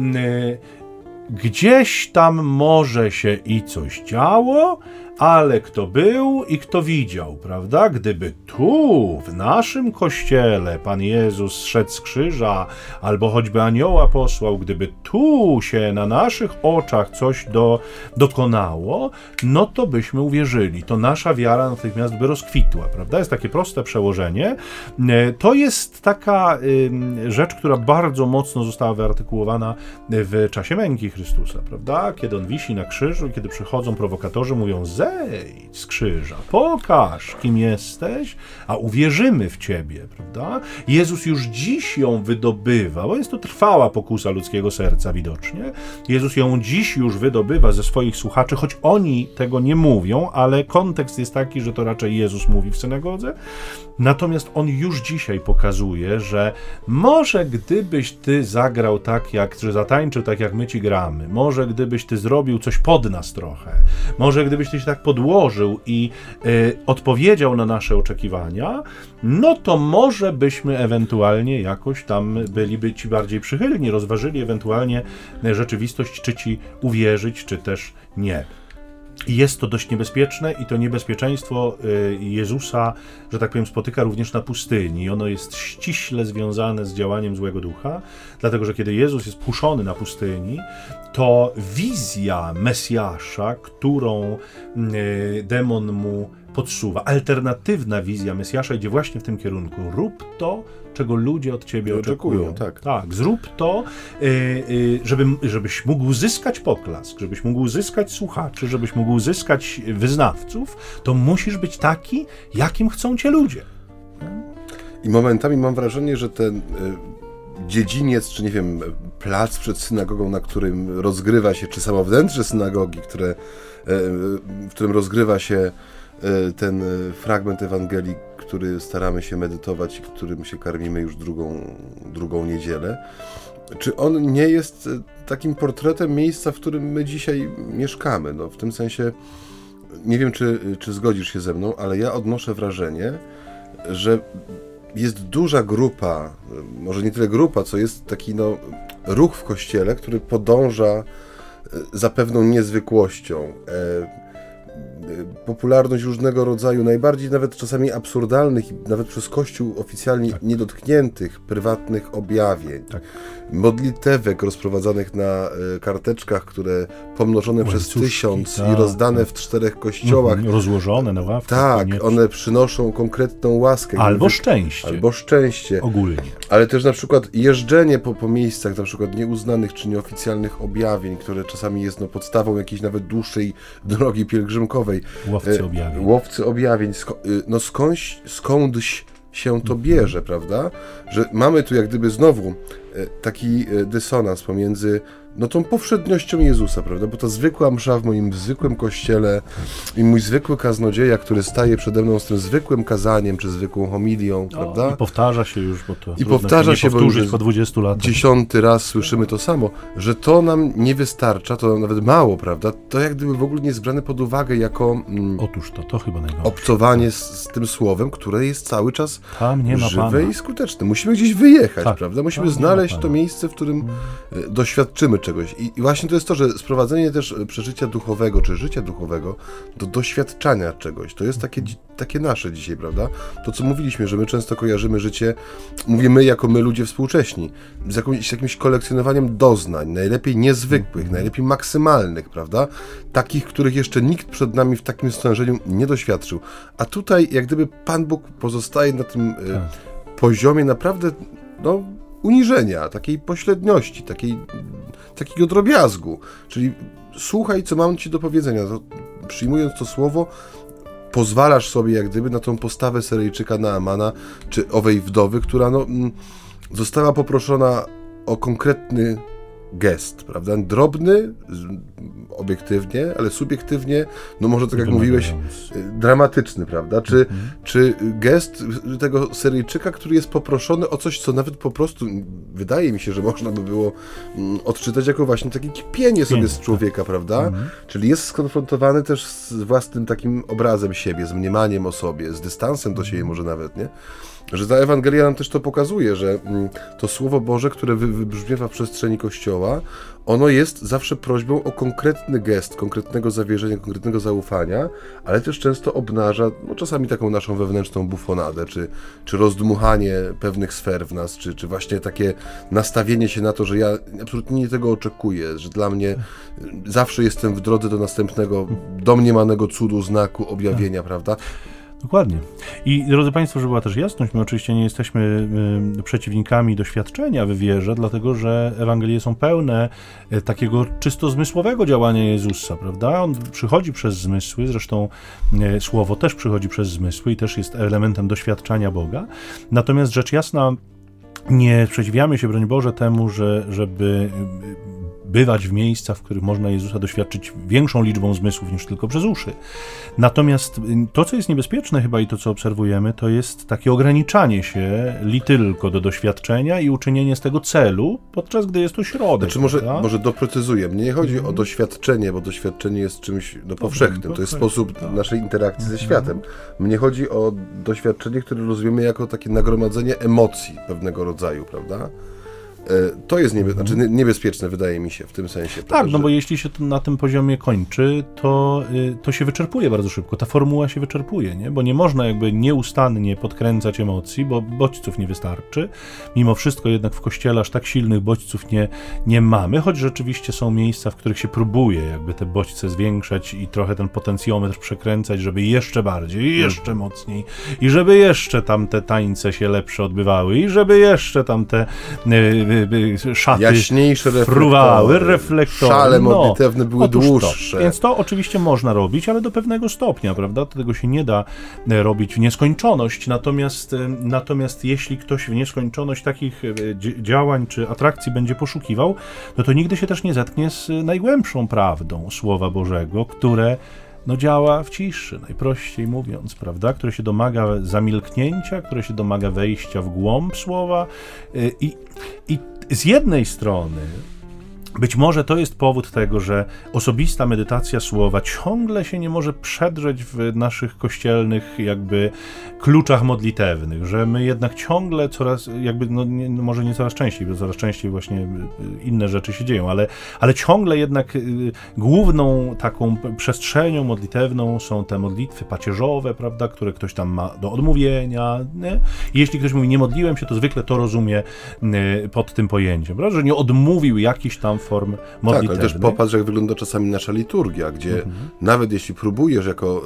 Gdzieś tam może się i coś działo, ale kto był i kto widział, prawda? Gdyby tu, w naszym kościele, Pan Jezus zszedł z krzyża, albo choćby anioła posłał, gdyby tu się na naszych oczach coś dokonało, no to byśmy uwierzyli. To nasza wiara natychmiast by rozkwitła, prawda? Jest takie proste przełożenie. To jest taka rzecz, która bardzo mocno została wyartykułowana w czasie męki Chrystusa, prawda? Kiedy On wisi na krzyżu i kiedy przychodzą prowokatorzy, mówią: zejdź z krzyża, pokaż, kim jesteś, a uwierzymy w Ciebie, prawda? Jezus już dziś ją wydobywa, bo jest to trwała pokusa ludzkiego serca widocznie. Jezus ją dziś już wydobywa ze swoich słuchaczy, choć oni tego nie mówią, ale kontekst jest taki, że to raczej Jezus mówi w synagodze. Natomiast On już dzisiaj pokazuje, że może gdybyś Ty zagrał tak, że zatańczył tak, jak my Ci gramy, może gdybyś Ty zrobił coś pod nas trochę, może gdybyś Ty się tak podłożył i odpowiedział na nasze oczekiwania, no to może byśmy ewentualnie jakoś tam byliby Ci bardziej przychylni, rozważyli ewentualnie rzeczywistość, czy Ci uwierzyć, czy też nie. I jest to dość niebezpieczne i to niebezpieczeństwo Jezusa, że tak powiem, spotyka również na pustyni. Ono jest ściśle związane z działaniem złego ducha, dlatego że kiedy Jezus jest puszczony na pustyni, to wizja Mesjasza, którą demon mu podsuwa. Alternatywna wizja Mesjasza idzie właśnie w tym kierunku. Rób to, czego ludzie od ciebie oczekują. Tak, zrób to, żebyś mógł uzyskać poklask, żebyś mógł uzyskać słuchaczy, żebyś mógł uzyskać wyznawców, to musisz być taki, jakim chcą cię ludzie. I momentami mam wrażenie, że ten dziedziniec, czy nie wiem, plac przed synagogą, na którym rozgrywa się, czy samo wnętrze synagogi, w którym rozgrywa się ten fragment Ewangelii, który staramy się medytować i którym się karmimy już drugą niedzielę. Czy on nie jest takim portretem miejsca, w którym my dzisiaj mieszkamy? No, w tym sensie, nie wiem, czy zgodzisz się ze mną, ale ja odnoszę wrażenie, że jest duża grupa, może nie tyle grupa, co jest taki ruch w Kościele, który podąża za pewną niezwykłością. Popularność różnego rodzaju, najbardziej nawet czasami absurdalnych i nawet przez Kościół oficjalnie niedotkniętych, prywatnych objawień. Tak. Modlitewek rozprowadzanych na karteczkach, które pomnożone przez 1000 i rozdane w 4 kościołach. Rozłożone na ławkach. Tak, one przynoszą konkretną łaskę. Albo szczęście. Albo szczęście. Ogólnie. Ale też na przykład jeżdżenie po miejscach na przykład nieuznanych czy nieoficjalnych objawień, które czasami jest podstawą jakiejś nawet dłuższej drogi pielgrzymkowej. Łowcy objawień. Skądś się to bierze, prawda? Że mamy tu jak gdyby znowu taki dysonans pomiędzy tą powszedniością Jezusa, prawda? Bo to zwykła msza w moim zwykłym kościele i mój zwykły kaznodzieja, który staje przede mną z tym zwykłym kazaniem, czy zwykłą homilią, prawda? I powtarza się już, bo to powtórzyć po 20 latach. 10. raz słyszymy to samo, że to nam nie wystarcza, to nawet mało, prawda? To jak gdyby w ogóle nie jest brane pod uwagę jako otóż to chyba najgorsze. Obcowanie z tym słowem, które jest cały czas żywe i skuteczne. Musimy gdzieś wyjechać, prawda? Musimy znaleźć to miejsce, w którym doświadczymy czegoś. I właśnie to jest to, że sprowadzenie też przeżycia duchowego, czy życia duchowego do doświadczania czegoś. To jest takie nasze dzisiaj, prawda? To, co mówiliśmy, że my często kojarzymy życie, mówimy jako my ludzie współcześni, z jakimś kolekcjonowaniem doznań, najlepiej niezwykłych, najlepiej maksymalnych, prawda? Takich, których jeszcze nikt przed nami w takim stężeniu nie doświadczył. A tutaj, jak gdyby Pan Bóg pozostaje na tym poziomie naprawdę, uniżenia, takiej pośredniości, takiego drobiazgu. Czyli słuchaj, co mam ci do powiedzenia. Przyjmując to słowo, pozwalasz sobie jak gdyby na tą postawę Syryjczyka Naamana, czy owej wdowy, która została poproszona o konkretny gest, prawda? Drobny, obiektywnie, ale subiektywnie, może tak jak mówiłeś, dramatyczny, prawda? Czy gest tego Syryjczyka, który jest poproszony o coś, co nawet po prostu, wydaje mi się, że można by było odczytać jako właśnie takie kipienie sobie z człowieka, prawda? Czyli jest skonfrontowany też z własnym takim obrazem siebie, z mniemaniem o sobie, z dystansem do siebie może nawet, nie? Że ta Ewangelia nam też to pokazuje, że to Słowo Boże, które wybrzmiewa w przestrzeni Kościoła, ono jest zawsze prośbą o konkretny gest, konkretnego zawierzenia, konkretnego zaufania, ale też często obnaża czasami taką naszą wewnętrzną bufonadę, czy rozdmuchanie pewnych sfer w nas, czy właśnie takie nastawienie się na to, że ja absolutnie nie tego oczekuję, że dla mnie zawsze jestem w drodze do następnego domniemanego cudu, znaku, objawienia, prawda? Dokładnie. I drodzy Państwo, żeby była też jasność, my oczywiście nie jesteśmy przeciwnikami doświadczenia w wierze, dlatego że Ewangelie są pełne takiego czysto zmysłowego działania Jezusa, prawda? On przychodzi przez zmysły, zresztą Słowo też przychodzi przez zmysły i też jest elementem doświadczania Boga. Natomiast rzecz jasna, nie sprzeciwiamy się, broń Boże, temu, żeby bywać w miejscach, w których można Jezusa doświadczyć większą liczbą zmysłów niż tylko przez uszy. Natomiast to, co jest niebezpieczne chyba i to, co obserwujemy, to jest takie ograniczanie się tylko do doświadczenia i uczynienie z tego celu, podczas gdy jest to środek. Znaczy może doprecyzuję. Mnie nie chodzi o doświadczenie, bo doświadczenie jest czymś powszechnym. To jest sposób naszej interakcji ze światem. Mnie chodzi o doświadczenie, które rozumiemy jako takie nagromadzenie emocji pewnego rodzaju, prawda? To jest niebezpieczne, wydaje mi się, w tym sensie. Tak, no bo jeśli się to na tym poziomie kończy, to się wyczerpuje bardzo szybko. Ta formuła się wyczerpuje, nie? Bo nie można jakby nieustannie podkręcać emocji, bo bodźców nie wystarczy. Mimo wszystko jednak w Kościele aż tak silnych bodźców nie mamy, choć rzeczywiście są miejsca, w których się próbuje jakby te bodźce zwiększać i trochę ten potencjometr przekręcać, żeby jeszcze bardziej, jeszcze mocniej i żeby jeszcze tam te tańce się lepsze odbywały i żeby jeszcze tam te szaty jaśniejsze fruwały, reflektory. Szale modlitewne były dłuższe. Więc to oczywiście można robić, ale do pewnego stopnia, prawda? Tego się nie da robić w nieskończoność, natomiast jeśli ktoś w nieskończoność takich działań czy atrakcji będzie poszukiwał, no to nigdy się też nie zetknie z najgłębszą prawdą Słowa Bożego, które działa w ciszy, najprościej mówiąc, prawda? Które się domaga zamilknięcia, które się domaga wejścia w głąb Słowa i z jednej strony być może to jest powód tego, że osobista medytacja Słowa ciągle się nie może przedrzeć w naszych kościelnych jakby kluczach modlitewnych, że my jednak ciągle coraz, jakby, może nie coraz częściej, bo coraz częściej właśnie inne rzeczy się dzieją, ale ciągle jednak główną taką przestrzenią modlitewną są te modlitwy pacierzowe, prawda, które ktoś tam ma do odmówienia, nie? I jeśli ktoś mówi, nie modliłem się, to zwykle to rozumie pod tym pojęciem, prawda, że nie odmówił jakiś tam form modlitewnych. Tak, ale też popatrz, jak wygląda czasami nasza liturgia, gdzie nawet jeśli próbujesz jako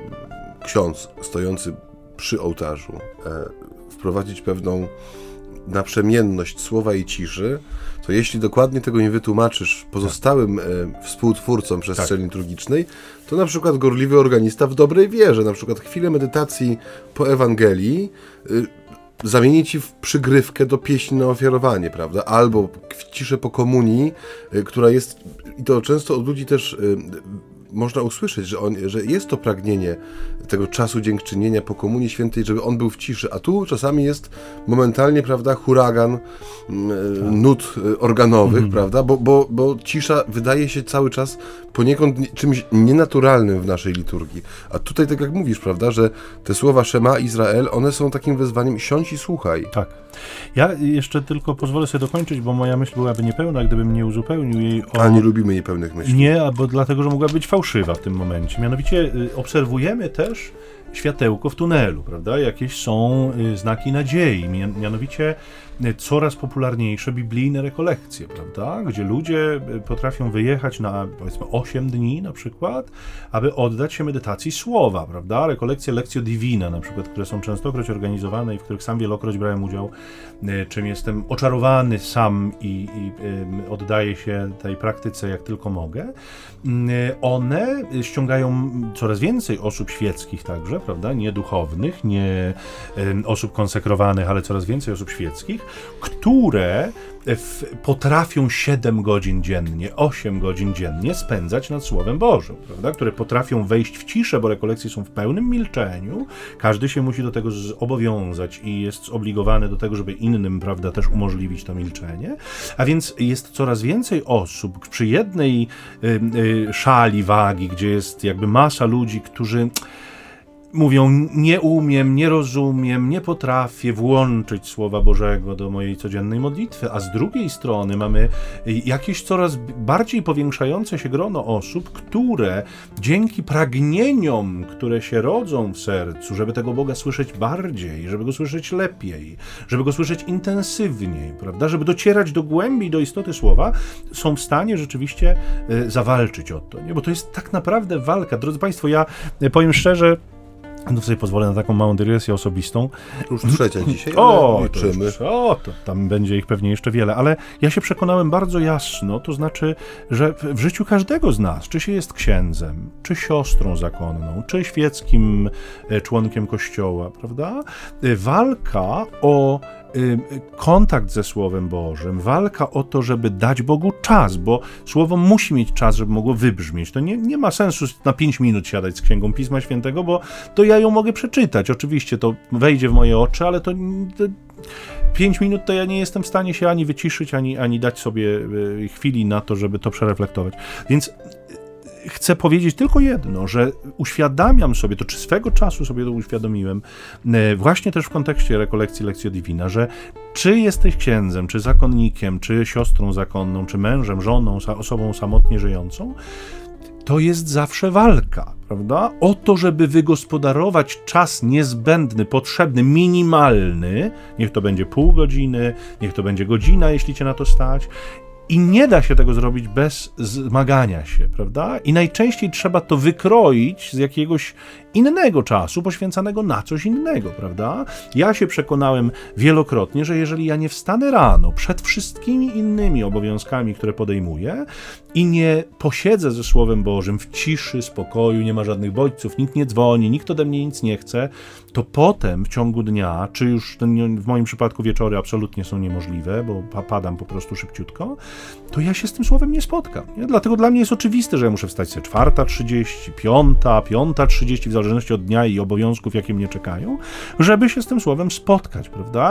ksiądz stojący przy ołtarzu wprowadzić pewną naprzemienność słowa i ciszy, to jeśli dokładnie tego nie wytłumaczysz pozostałym współtwórcom przestrzeni liturgicznej, to na przykład gorliwy organista w dobrej wierze, na przykład chwilę medytacji po Ewangelii zamieni ci w przygrywkę do pieśni na ofiarowanie, prawda? Albo w ciszę po komunii, która jest, i to często od ludzi też można usłyszeć, że jest to pragnienie tego czasu dziękczynienia po Komunii Świętej, żeby on był w ciszy, a tu czasami jest momentalnie, prawda, huragan nut organowych, prawda, bo cisza wydaje się cały czas poniekąd czymś nienaturalnym w naszej liturgii. A tutaj, tak jak mówisz, prawda, że te słowa Szema Izrael, one są takim wezwaniem, siądź i słuchaj. Tak. Ja jeszcze tylko pozwolę sobie dokończyć, bo moja myśl byłaby niepełna, gdybym nie uzupełnił jej o... A nie lubimy niepełnych myśli. Nie, albo dlatego, że mogła być fałszywa w tym momencie. Mianowicie obserwujemy też światełko w tunelu, prawda? Jakieś są znaki nadziei, mianowicie coraz popularniejsze biblijne rekolekcje, prawda? Gdzie ludzie potrafią wyjechać na, powiedzmy, 8 dni na przykład, aby oddać się medytacji słowa, prawda? Rekolekcje Lectio Divina na przykład, które są częstokroć organizowane i w których sam wielokroć brałem udział, czym jestem oczarowany sam i oddaję się tej praktyce jak tylko mogę. One ściągają coraz więcej osób świeckich także, prawda? Nie duchownych, nie osób konsekrowanych, ale coraz więcej osób świeckich, które potrafią 7 godzin dziennie, 8 godzin dziennie spędzać nad Słowem Bożym, prawda? Które potrafią wejść w ciszę, bo rekolekcje są w pełnym milczeniu, każdy się musi do tego zobowiązać i jest zobligowany do tego, żeby innym, prawda, też umożliwić to milczenie, a więc jest coraz więcej osób przy jednej szali wagi, gdzie jest jakby masa ludzi, którzy mówią, nie umiem, nie rozumiem, nie potrafię włączyć Słowa Bożego do mojej codziennej modlitwy, a z drugiej strony mamy jakieś coraz bardziej powiększające się grono osób, które dzięki pragnieniom, które się rodzą w sercu, żeby tego Boga słyszeć bardziej, żeby Go słyszeć lepiej, żeby Go słyszeć intensywniej, prawda, żeby docierać do głębi, do istoty Słowa, są w stanie rzeczywiście zawalczyć o to, nie? Bo to jest tak naprawdę walka. Drodzy Państwo, ja powiem szczerze, no sobie pozwolę na taką małą dygresję osobistą. Już trzecia dzisiaj, liczymy. To tam będzie ich pewnie jeszcze wiele, ale ja się przekonałem bardzo jasno, to znaczy, że w życiu każdego z nas, czy się jest księdzem, czy siostrą zakonną, czy świeckim członkiem Kościoła, prawda? Walka o kontakt ze Słowem Bożym, walka o to, żeby dać Bogu czas, bo Słowo musi mieć czas, żeby mogło wybrzmieć. To nie ma sensu na 5 minut siadać z Księgą Pisma Świętego, bo to ja ją mogę przeczytać. Oczywiście to wejdzie w moje oczy, ale to 5 minut to ja nie jestem w stanie się ani wyciszyć, ani dać sobie chwili na to, żeby to przereflektować. Więc chcę powiedzieć tylko jedno, że uświadamiam sobie to, czy swego czasu sobie to uświadomiłem, właśnie też w kontekście rekolekcji Lectio Divina, że czy jesteś księdzem, czy zakonnikiem, czy siostrą zakonną, czy mężem, żoną, osobą samotnie żyjącą, to jest zawsze walka, prawda? O to, żeby wygospodarować czas niezbędny, potrzebny, minimalny, niech to będzie pół godziny, niech to będzie godzina, jeśli cię na to stać. I nie da się tego zrobić bez zmagania się, prawda? I najczęściej trzeba to wykroić z jakiegoś innego czasu, poświęcanego na coś innego, prawda? Ja się przekonałem wielokrotnie, że jeżeli ja nie wstanę rano przed wszystkimi innymi obowiązkami, które podejmuję i nie posiedzę ze Słowem Bożym w ciszy, spokoju, nie ma żadnych bodźców, nikt nie dzwoni, nikt ode mnie nic nie chce, to potem w ciągu dnia, czy już w moim przypadku wieczory absolutnie są niemożliwe, bo padam po prostu szybciutko, to ja się z tym Słowem nie spotkam. Nie? Dlatego dla mnie jest oczywiste, że ja muszę wstać sobie 4:30, 5:30, w zależności od dnia i obowiązków, jakie mnie czekają, żeby się z tym Słowem spotkać, prawda?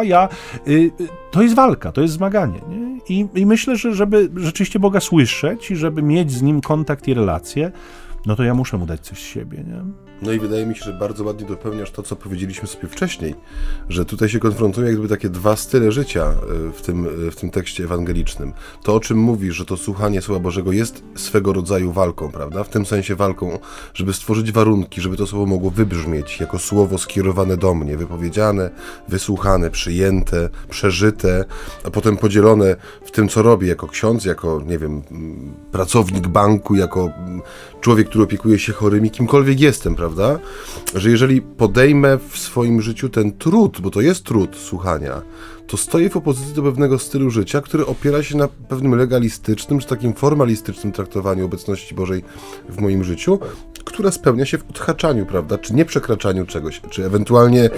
To jest walka, to jest zmaganie. Nie? I myślę, że żeby rzeczywiście Boga słyszeć i żeby mieć z Nim kontakt i relacje, no to ja muszę mu dać coś z siebie, nie? No i wydaje mi się, że bardzo ładnie dopełniasz to, co powiedzieliśmy sobie wcześniej, że tutaj się konfrontują jak gdyby takie dwa style życia w tym tekście ewangelicznym. To, o czym mówisz, że to słuchanie Słowa Bożego jest swego rodzaju walką, prawda? W tym sensie walką, żeby stworzyć warunki, żeby to słowo mogło wybrzmieć jako słowo skierowane do mnie, wypowiedziane, wysłuchane, przyjęte, przeżyte, a potem podzielone w tym, co robię jako ksiądz, jako, nie wiem, pracownik banku, jako człowiek, który opiekuje się chorymi, kimkolwiek jestem, prawda? Że jeżeli podejmę w swoim życiu ten trud, bo to jest trud słuchania, to stoję w opozycji do pewnego stylu życia, który opiera się na pewnym legalistycznym, czy takim formalistycznym traktowaniu obecności Bożej w moim życiu, która spełnia się w odhaczaniu, prawda? Czy nie przekraczaniu czegoś, czy ewentualnie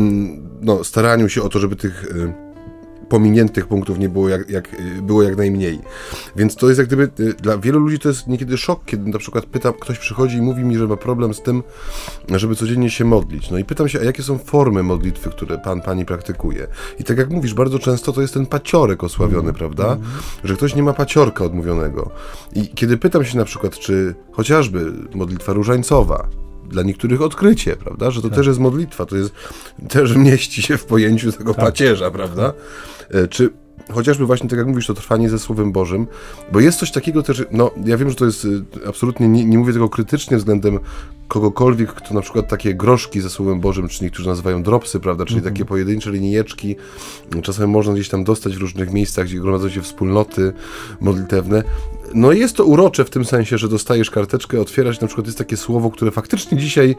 staraniu się o to, żeby tych pominiętych punktów nie było było jak najmniej. Więc to jest jak gdyby, dla wielu ludzi to jest niekiedy szok, kiedy na przykład ktoś przychodzi i mówi mi, że ma problem z tym, żeby codziennie się modlić. No i pytam się, a jakie są formy modlitwy, które pani praktykuje? I tak jak mówisz, bardzo często to jest ten paciorek osławiony, prawda? Że ktoś nie ma paciorka odmówionego. I kiedy pytam się na przykład, czy chociażby modlitwa różańcowa, dla niektórych odkrycie, prawda, że to też jest modlitwa, to jest, też mieści się w pojęciu tego pacierza, prawda? Czy chociażby właśnie, tak jak mówisz, to trwanie ze Słowem Bożym, bo jest coś takiego też, ja wiem, że to jest absolutnie, nie mówię tego krytycznie względem kogokolwiek, kto na przykład takie groszki ze Słowem Bożym, czy niektórzy nazywają dropsy, prawda, czyli takie pojedyncze linijeczki, czasem można gdzieś tam dostać w różnych miejscach, gdzie gromadzą się wspólnoty modlitewne. No jest to urocze w tym sensie, że dostajesz karteczkę, otwierasz, na przykład jest takie słowo, które faktycznie dzisiaj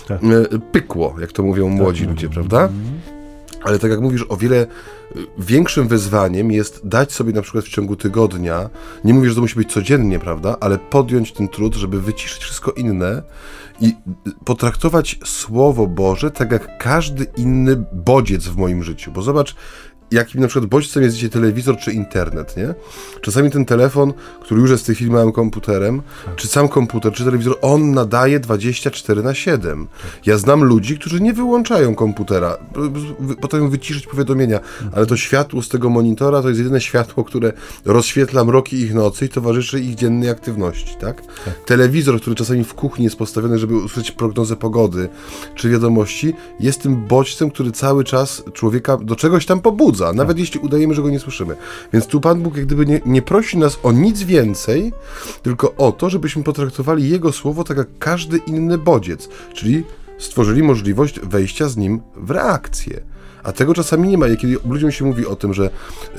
pykło, jak to mówią młodzi ludzie, prawda? Ale tak jak mówisz, o wiele większym wyzwaniem jest dać sobie na przykład w ciągu tygodnia, nie mówię, że to musi być codziennie, prawda, ale podjąć ten trud, żeby wyciszyć wszystko inne i potraktować Słowo Boże tak jak każdy inny bodziec w moim życiu. Bo zobacz, jakim na przykład bodźcem jest dzisiaj telewizor czy internet, nie? Czasami ten telefon, który już jest w tej chwili małym komputerem, czy sam komputer, czy telewizor, on nadaje 24/7. Ja znam ludzi, którzy nie wyłączają komputera, potrafią wyciszyć powiadomienia, ale to światło z tego monitora to jest jedyne światło, które rozświetla mroki ich nocy i towarzyszy ich dziennej aktywności, tak? Telewizor, który czasami w kuchni jest postawiony, żeby usłyszeć prognozę pogody, czy wiadomości, jest tym bodźcem, który cały czas człowieka do czegoś tam pobudza. Nawet jeśli udajemy, że go nie słyszymy. Więc tu Pan Bóg jak gdyby nie prosi nas o nic więcej, tylko o to, żebyśmy potraktowali Jego Słowo tak jak każdy inny bodziec, czyli stworzyli możliwość wejścia z nim w reakcję. A tego czasami nie ma. Kiedy ludziom się mówi o tym, że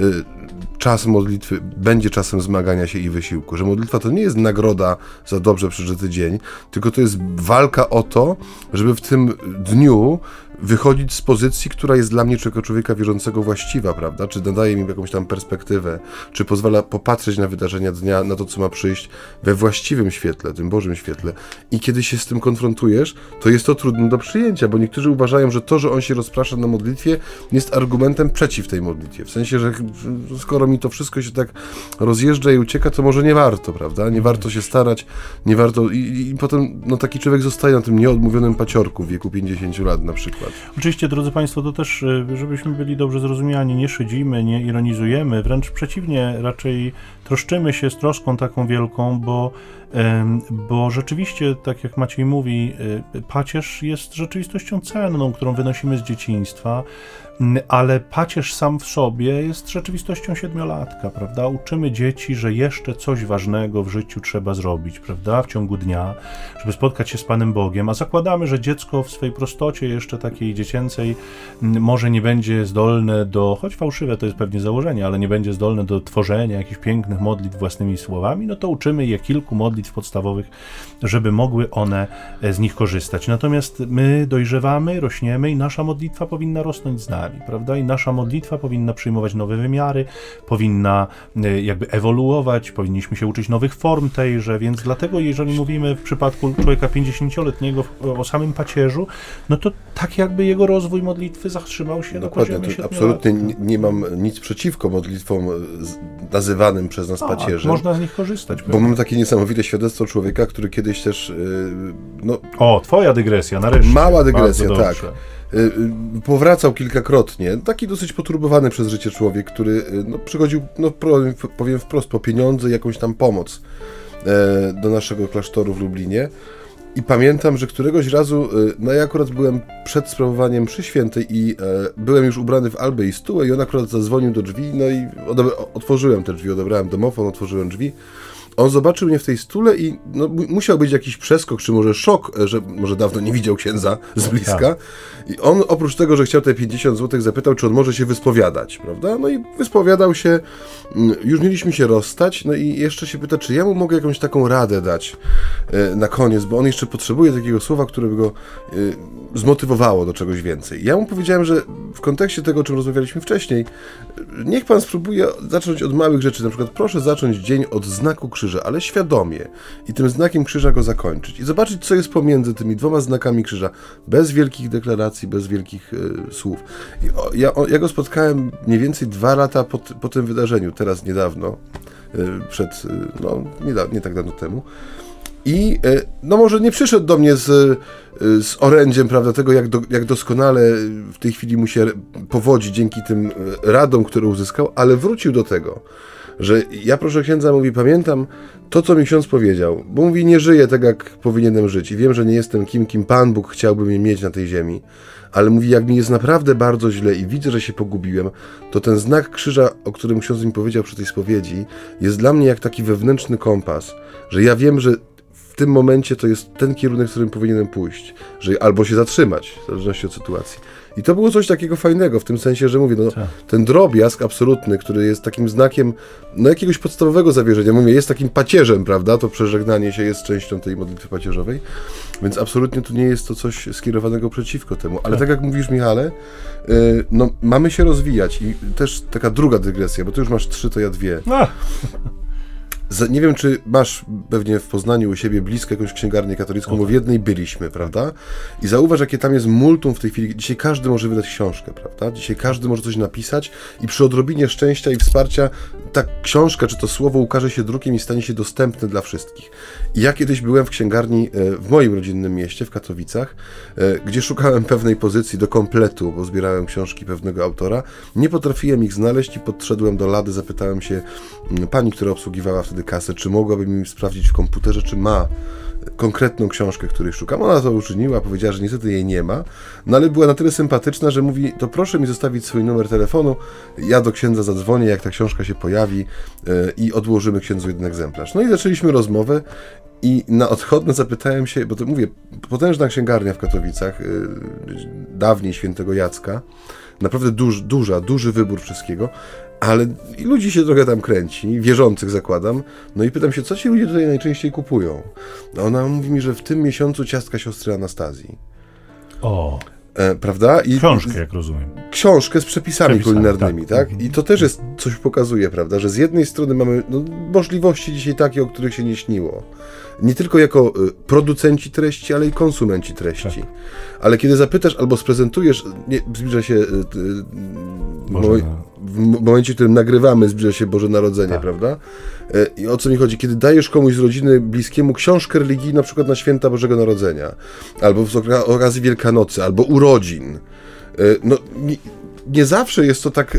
czas modlitwy będzie czasem zmagania się i wysiłku, że modlitwa to nie jest nagroda za dobrze przeżyty dzień, tylko to jest walka o to, żeby w tym dniu wychodzić z pozycji, która jest dla mnie, jako człowieka wierzącego, właściwa, prawda? Czy nadaje mi jakąś tam perspektywę, czy pozwala popatrzeć na wydarzenia dnia, na to, co ma przyjść we właściwym świetle, tym Bożym świetle. I kiedy się z tym konfrontujesz, to jest to trudne do przyjęcia, bo niektórzy uważają, że to, że on się rozprasza na modlitwie, jest argumentem przeciw tej modlitwie. W sensie, że skoro mi to wszystko się tak rozjeżdża i ucieka, to może nie warto, prawda? Nie warto się starać, nie warto... I potem taki człowiek zostaje na tym nieodmówionym paciorku w wieku 50 lat na przykład. Oczywiście, drodzy Państwo, to też, żebyśmy byli dobrze zrozumiani, nie szydzimy, nie ironizujemy, wręcz przeciwnie, raczej troszczymy się z troską taką wielką, bo rzeczywiście, tak jak Maciej mówi, pacierz jest rzeczywistością cenną, którą wynosimy z dzieciństwa, ale pacierz sam w sobie jest rzeczywistością 7-latka, prawda? Uczymy dzieci, że jeszcze coś ważnego w życiu trzeba zrobić, prawda? W ciągu dnia, żeby spotkać się z Panem Bogiem, a zakładamy, że dziecko w swej prostocie jeszcze takiej dziecięcej może nie będzie zdolne choć fałszywe to jest pewnie założenie, ale nie będzie zdolne do tworzenia jakichś pięknych modlitw własnymi słowami, no to uczymy je kilku modlitw podstawowych, żeby mogły one z nich korzystać. Natomiast my dojrzewamy, rośniemy i nasza modlitwa powinna rosnąć z nami, prawda? I nasza modlitwa powinna przyjmować nowe wymiary, powinna jakby ewoluować, powinniśmy się uczyć nowych form tejże, więc dlatego jeżeli mówimy w przypadku człowieka 50-letniego o samym pacierzu, no to tak jakby jego rozwój modlitwy zatrzymał się dokładnie, na poziomie 7 absolutnie lat. nie mam nic przeciwko modlitwom nazywanym przez nas pacierzem. Można z nich korzystać. Bo mam takie niesamowite świadectwo człowieka, który kiedyś też... O, twoja dygresja, nareszcie. Mała dygresja, tak. Powracał kilkakrotnie. Taki dosyć poturbowany przez życie człowiek, który przychodził, powiem wprost, po pieniądze i jakąś tam pomoc do naszego klasztoru w Lublinie. I pamiętam, że któregoś razu, ja akurat byłem przed sprawowaniem mszy świętej i byłem już ubrany w albę i stułę i on akurat zadzwonił do drzwi, i otworzyłem te drzwi, odebrałem domofon, otworzyłem drzwi. On zobaczył mnie w tej stule i musiał być jakiś przeskok, czy może szok, że może dawno nie widział księdza z bliska. Tak. I on oprócz tego, że chciał te 50 zł, zapytał, czy on może się wyspowiadać, prawda? No i wyspowiadał się, już mieliśmy się rozstać, i jeszcze się pyta, czy ja mu mogę jakąś taką radę dać na koniec, bo on jeszcze potrzebuje takiego słowa, które by go zmotywowało do czegoś więcej. Ja mu powiedziałem, że w kontekście tego, o czym rozmawialiśmy wcześniej, niech pan spróbuje zacząć od małych rzeczy, na przykład proszę zacząć dzień od znaku krzyża, ale świadomie i tym znakiem krzyża go zakończyć i zobaczyć, co jest pomiędzy tymi 2 znakami krzyża, bez wielkich deklaracji, bez wielkich słów. I ja go spotkałem mniej więcej 2 lata po tym wydarzeniu, teraz niedawno, nie tak dawno temu. I może nie przyszedł do mnie z orędziem, prawda, tego jak doskonale w tej chwili mu się powodzi dzięki tym radom, które uzyskał, ale wrócił do tego, że ja, proszę księdza, mówi, pamiętam to, co mi ksiądz powiedział, bo mówi, nie żyję tak, jak powinienem żyć i wiem, że nie jestem kim Pan Bóg chciałby mnie mieć na tej ziemi, ale mówi, jak mi jest naprawdę bardzo źle i widzę, że się pogubiłem, to ten znak krzyża, o którym ksiądz mi powiedział przy tej spowiedzi, jest dla mnie jak taki wewnętrzny kompas, że ja wiem, że w tym momencie to jest ten kierunek, w którym powinienem pójść, że albo się zatrzymać, w zależności od sytuacji. I to było coś takiego fajnego, w tym sensie, że mówię, ten drobiazg absolutny, który jest takim znakiem jakiegoś podstawowego zawierzenia, mówię, jest takim pacierzem, prawda, to przeżegnanie się jest częścią tej modlitwy pacierzowej, więc absolutnie tu nie jest to coś skierowanego przeciwko temu, ale tak jak mówisz, Michale, mamy się rozwijać i też taka druga dygresja, bo ty już masz 3, to ja 2. Nie wiem, czy masz pewnie w Poznaniu u siebie blisko jakąś księgarnię katolicką, bo w jednej byliśmy, prawda? I zauważ, jakie tam jest multum w tej chwili. Dzisiaj każdy może wydać książkę, prawda? Dzisiaj każdy może coś napisać i przy odrobinie szczęścia i wsparcia ta książka, czy to słowo ukaże się drukiem i stanie się dostępne dla wszystkich. I ja kiedyś byłem w księgarni w moim rodzinnym mieście, w Katowicach, gdzie szukałem pewnej pozycji do kompletu, bo zbierałem książki pewnego autora. Nie potrafiłem ich znaleźć i podszedłem do lady, zapytałem się pani, która obsługiwała wtedy kasę, czy mogłaby mi sprawdzić w komputerze, czy ma konkretną książkę, której szukam. Ona to uczyniła, powiedziała, że niestety jej nie ma, ale była na tyle sympatyczna, że mówi, to proszę mi zostawić swój numer telefonu, ja do księdza zadzwonię, jak ta książka się pojawi i odłożymy księdzu jeden egzemplarz. No i zaczęliśmy rozmowę i na odchodne zapytałem się, bo to mówię, potężna księgarnia w Katowicach, dawniej Świętego Jacka, naprawdę duży wybór wszystkiego, ale ludzi się trochę tam kręci, wierzących zakładam, no i pytam się, co ci ludzie tutaj najczęściej kupują? A ona mówi mi, że w tym miesiącu ciastka siostry Anastazji. Prawda? I książkę, jak rozumiem. Książkę z przepisami kulinarnymi, tak? I to też jest, coś pokazuje, prawda, że z jednej strony mamy możliwości dzisiaj takie, o których się nie śniło. Nie tylko jako producenci treści, ale i konsumenci treści. Tak. Ale kiedy zapytasz albo sprezentujesz, zbliża się w momencie, w którym nagrywamy, zbliża się Boże Narodzenie, prawda? I o co mi chodzi? Kiedy dajesz komuś z rodziny bliskiemu książkę religijną, na przykład na święta Bożego Narodzenia, albo z okazji Wielkanocy, albo urodzin. No, nie zawsze jest to tak...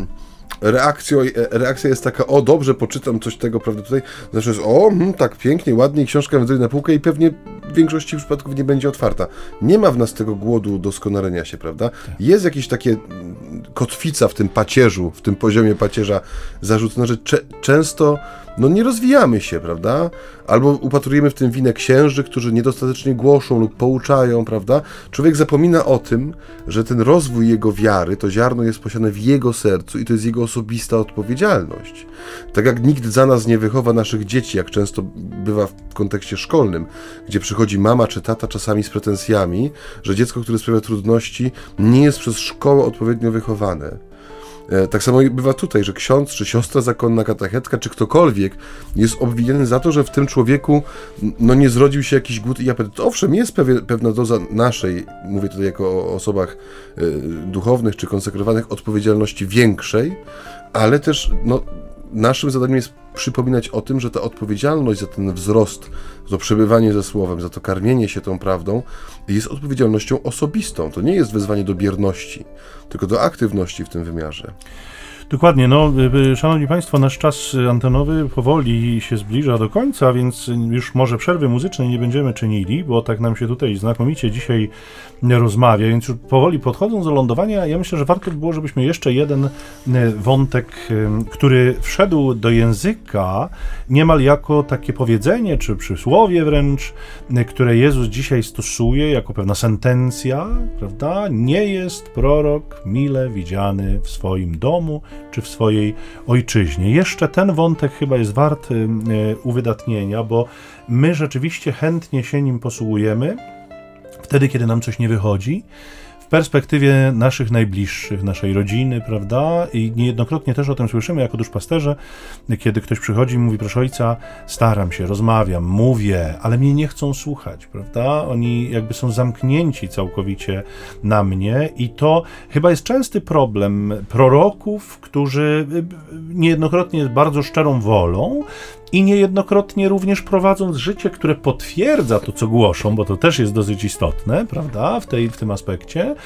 Reakcja jest taka, o dobrze, poczytam coś tego, prawda, tutaj, znaczy jest, tak pięknie, ładnie, książka wędruje na półkę i pewnie w większości przypadków nie będzie otwarta. Nie ma w nas tego głodu doskonalenia się, prawda? Jest jakieś takie kotwica w tym pacierzu, w tym poziomie pacierza zarzucona, że często nie rozwijamy się, prawda? Albo upatrujemy w tym winę księży, którzy niedostatecznie głoszą lub pouczają, prawda? Człowiek zapomina o tym, że ten rozwój jego wiary, to ziarno jest posiane w jego sercu i to jest jego osobista odpowiedzialność. Tak jak nikt za nas nie wychowa naszych dzieci, jak często bywa w kontekście szkolnym, gdzie przychodzi mama czy tata czasami z pretensjami, że dziecko, które sprawia trudności, nie jest przez szkołę odpowiednio wychowane. Tak samo bywa tutaj, że ksiądz, czy siostra zakonna, katechetka, czy ktokolwiek jest obwiniany za to, że w tym człowieku nie zrodził się jakiś głód i apetyt. Owszem, jest pewna doza naszej, mówię tutaj jako o osobach duchownych czy konsekrowanych, odpowiedzialności większej, ale też naszym zadaniem jest przypominać o tym, że ta odpowiedzialność za ten wzrost, za to przebywanie ze Słowem, za to karmienie się tą prawdą jest odpowiedzialnością osobistą. To nie jest wezwanie do bierności, tylko do aktywności w tym wymiarze. Dokładnie, szanowni państwo, nasz czas antenowy powoli się zbliża do końca, więc już może przerwy muzycznej nie będziemy czynili, bo tak nam się tutaj znakomicie dzisiaj rozmawia, więc już powoli podchodząc do lądowania, ja myślę, że warto by było, żebyśmy jeszcze jeden wątek, który wszedł do języka niemal jako takie powiedzenie, czy przysłowie wręcz, które Jezus dzisiaj stosuje jako pewna sentencja, prawda? Nie jest prorok mile widziany w swoim domu, czy w swojej ojczyźnie. Jeszcze ten wątek chyba jest wart uwydatnienia, bo my rzeczywiście chętnie się nim posługujemy, wtedy, kiedy nam coś nie wychodzi, w perspektywie naszych najbliższych, naszej rodziny, prawda? I niejednokrotnie też o tym słyszymy jako duszpasterze, kiedy ktoś przychodzi i mówi, proszę ojca, staram się, rozmawiam, mówię, ale mnie nie chcą słuchać, prawda? Oni jakby są zamknięci całkowicie na mnie i to chyba jest częsty problem proroków, którzy niejednokrotnie z bardzo szczerą wolą i niejednokrotnie również prowadząc życie, które potwierdza to, co głoszą, bo to też jest dosyć istotne, prawda, w tym aspekcie,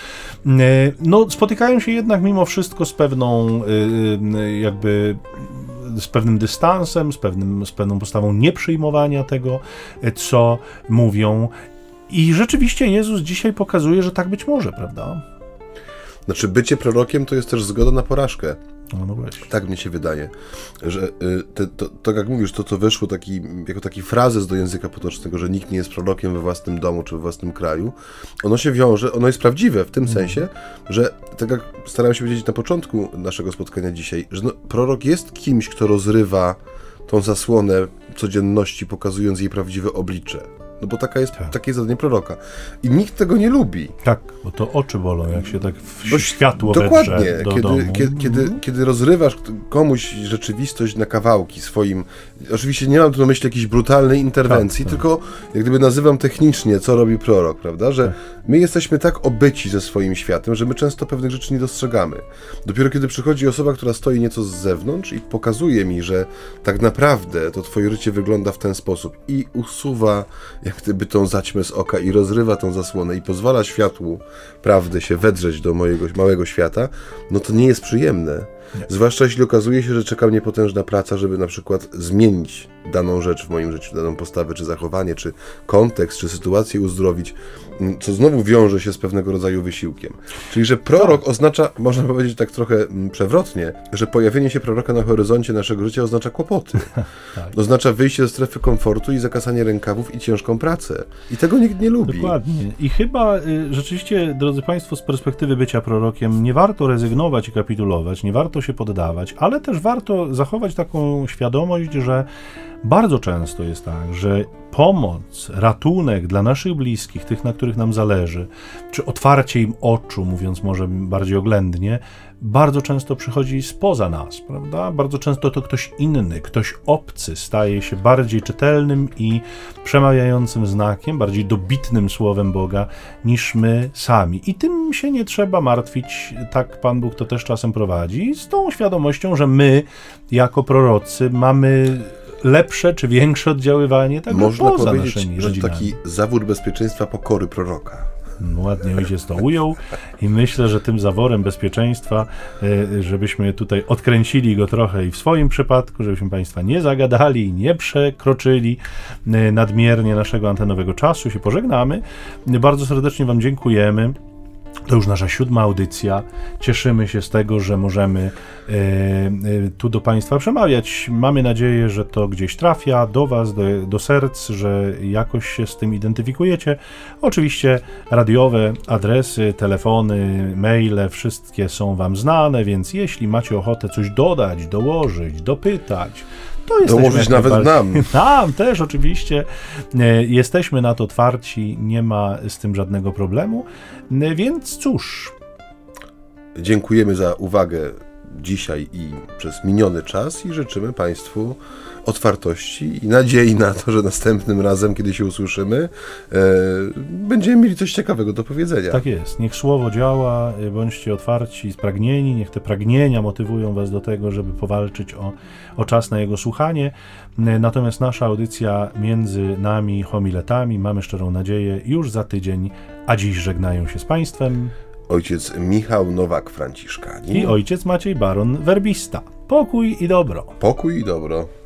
spotykają się jednak mimo wszystko z pewną z pewnym dystansem, z pewną postawą nieprzyjmowania tego, co mówią. I rzeczywiście Jezus dzisiaj pokazuje, że tak być może, prawda? Znaczy, bycie prorokiem to jest też zgoda na porażkę. No właśnie. Tak mnie się wydaje, że to jak mówisz, to co wyszło jako taki frazes do języka potocznego, że nikt nie jest prorokiem we własnym domu czy we własnym kraju, ono się wiąże, ono jest prawdziwe w tym sensie, że tak jak starałem się powiedzieć na początku naszego spotkania dzisiaj, że prorok jest kimś, kto rozrywa tą zasłonę codzienności, pokazując jej prawdziwe oblicze. No bo takie jest zadanie proroka. I nikt tego nie lubi. Tak, bo to oczy bolą, jak się tak światło dokładnie, wedrze do domu. Kiedy rozrywasz komuś rzeczywistość na kawałki swoim, oczywiście nie mam tu na myśli jakiejś brutalnej interwencji, tylko jak gdyby nazywam technicznie, co robi prorok, prawda, że my jesteśmy tak obyci ze swoim światem, że my często pewnych rzeczy nie dostrzegamy. Dopiero kiedy przychodzi osoba, która stoi nieco z zewnątrz i pokazuje mi, że tak naprawdę to twoje życie wygląda w ten sposób i usuwa jak gdyby tą zaćmę z oka i rozrywa tą zasłonę i pozwala światłu prawdy się wedrzeć do mojego małego świata, no to nie jest przyjemne. Nie. Zwłaszcza jeśli okazuje się, że czeka mnie potężna praca, żeby na przykład zmienić daną rzecz w moim życiu, daną postawę, czy zachowanie, czy kontekst, czy sytuację uzdrowić, co znowu wiąże się z pewnego rodzaju wysiłkiem. Czyli, że prorok oznacza, można powiedzieć tak trochę przewrotnie, że pojawienie się proroka na horyzoncie naszego życia oznacza kłopoty. Tak. Oznacza wyjście ze strefy komfortu i zakasanie rękawów i ciężką pracę. I tego nikt nie lubi. Dokładnie. I chyba rzeczywiście, drodzy Państwo, z perspektywy bycia prorokiem nie warto rezygnować i kapitulować, nie warto się poddawać, ale też warto zachować taką świadomość, że bardzo często jest tak, że pomoc, ratunek dla naszych bliskich, tych, na których nam zależy, czy otwarcie im oczu, mówiąc może bardziej oględnie, bardzo często przychodzi spoza nas, prawda? Bardzo często to ktoś inny, ktoś obcy staje się bardziej czytelnym i przemawiającym znakiem, bardziej dobitnym słowem Boga niż my sami. I tym się nie trzeba martwić, tak Pan Bóg to też czasem prowadzi, z tą świadomością, że my jako prorocy mamy lepsze czy większe oddziaływanie tak można poza powiedzieć, naszymi że rodzinami. taki zawód bezpieczeństwa pokory proroka. Ładnie ojciec to ujął i myślę, że tym zaworem bezpieczeństwa, żebyśmy tutaj odkręcili go trochę i w swoim przypadku, żebyśmy Państwa nie zagadali, nie przekroczyli nadmiernie naszego antenowego czasu, się pożegnamy. Bardzo serdecznie Wam dziękujemy. To już nasza 7. audycja. Cieszymy się z tego, że możemy tu do Państwa przemawiać. Mamy nadzieję, że to gdzieś trafia do Was, do serc, że jakoś się z tym identyfikujecie. Oczywiście radiowe adresy, telefony, maile, wszystkie są Wam znane, więc jeśli macie ochotę coś dodać, dołożyć, dopytać, to dołożyć nawet nam. Nam też oczywiście. Jesteśmy na to otwarci, nie ma z tym żadnego problemu. Więc cóż. Dziękujemy za uwagę dzisiaj i przez miniony czas i życzymy Państwu otwartości i nadziei na to, że następnym razem, kiedy się usłyszymy, będziemy mieli coś ciekawego do powiedzenia. Tak jest. Niech słowo działa, bądźcie otwarci, spragnieni, niech te pragnienia motywują Was do tego, żeby powalczyć o czas na jego słuchanie. Natomiast nasza audycja między nami homiletami, mamy szczerą nadzieję, już za tydzień, a dziś żegnają się z Państwem ojciec Michał Nowak-Franciszkanin i ojciec Maciej Baron, werbista. Pokój i dobro. Pokój i dobro.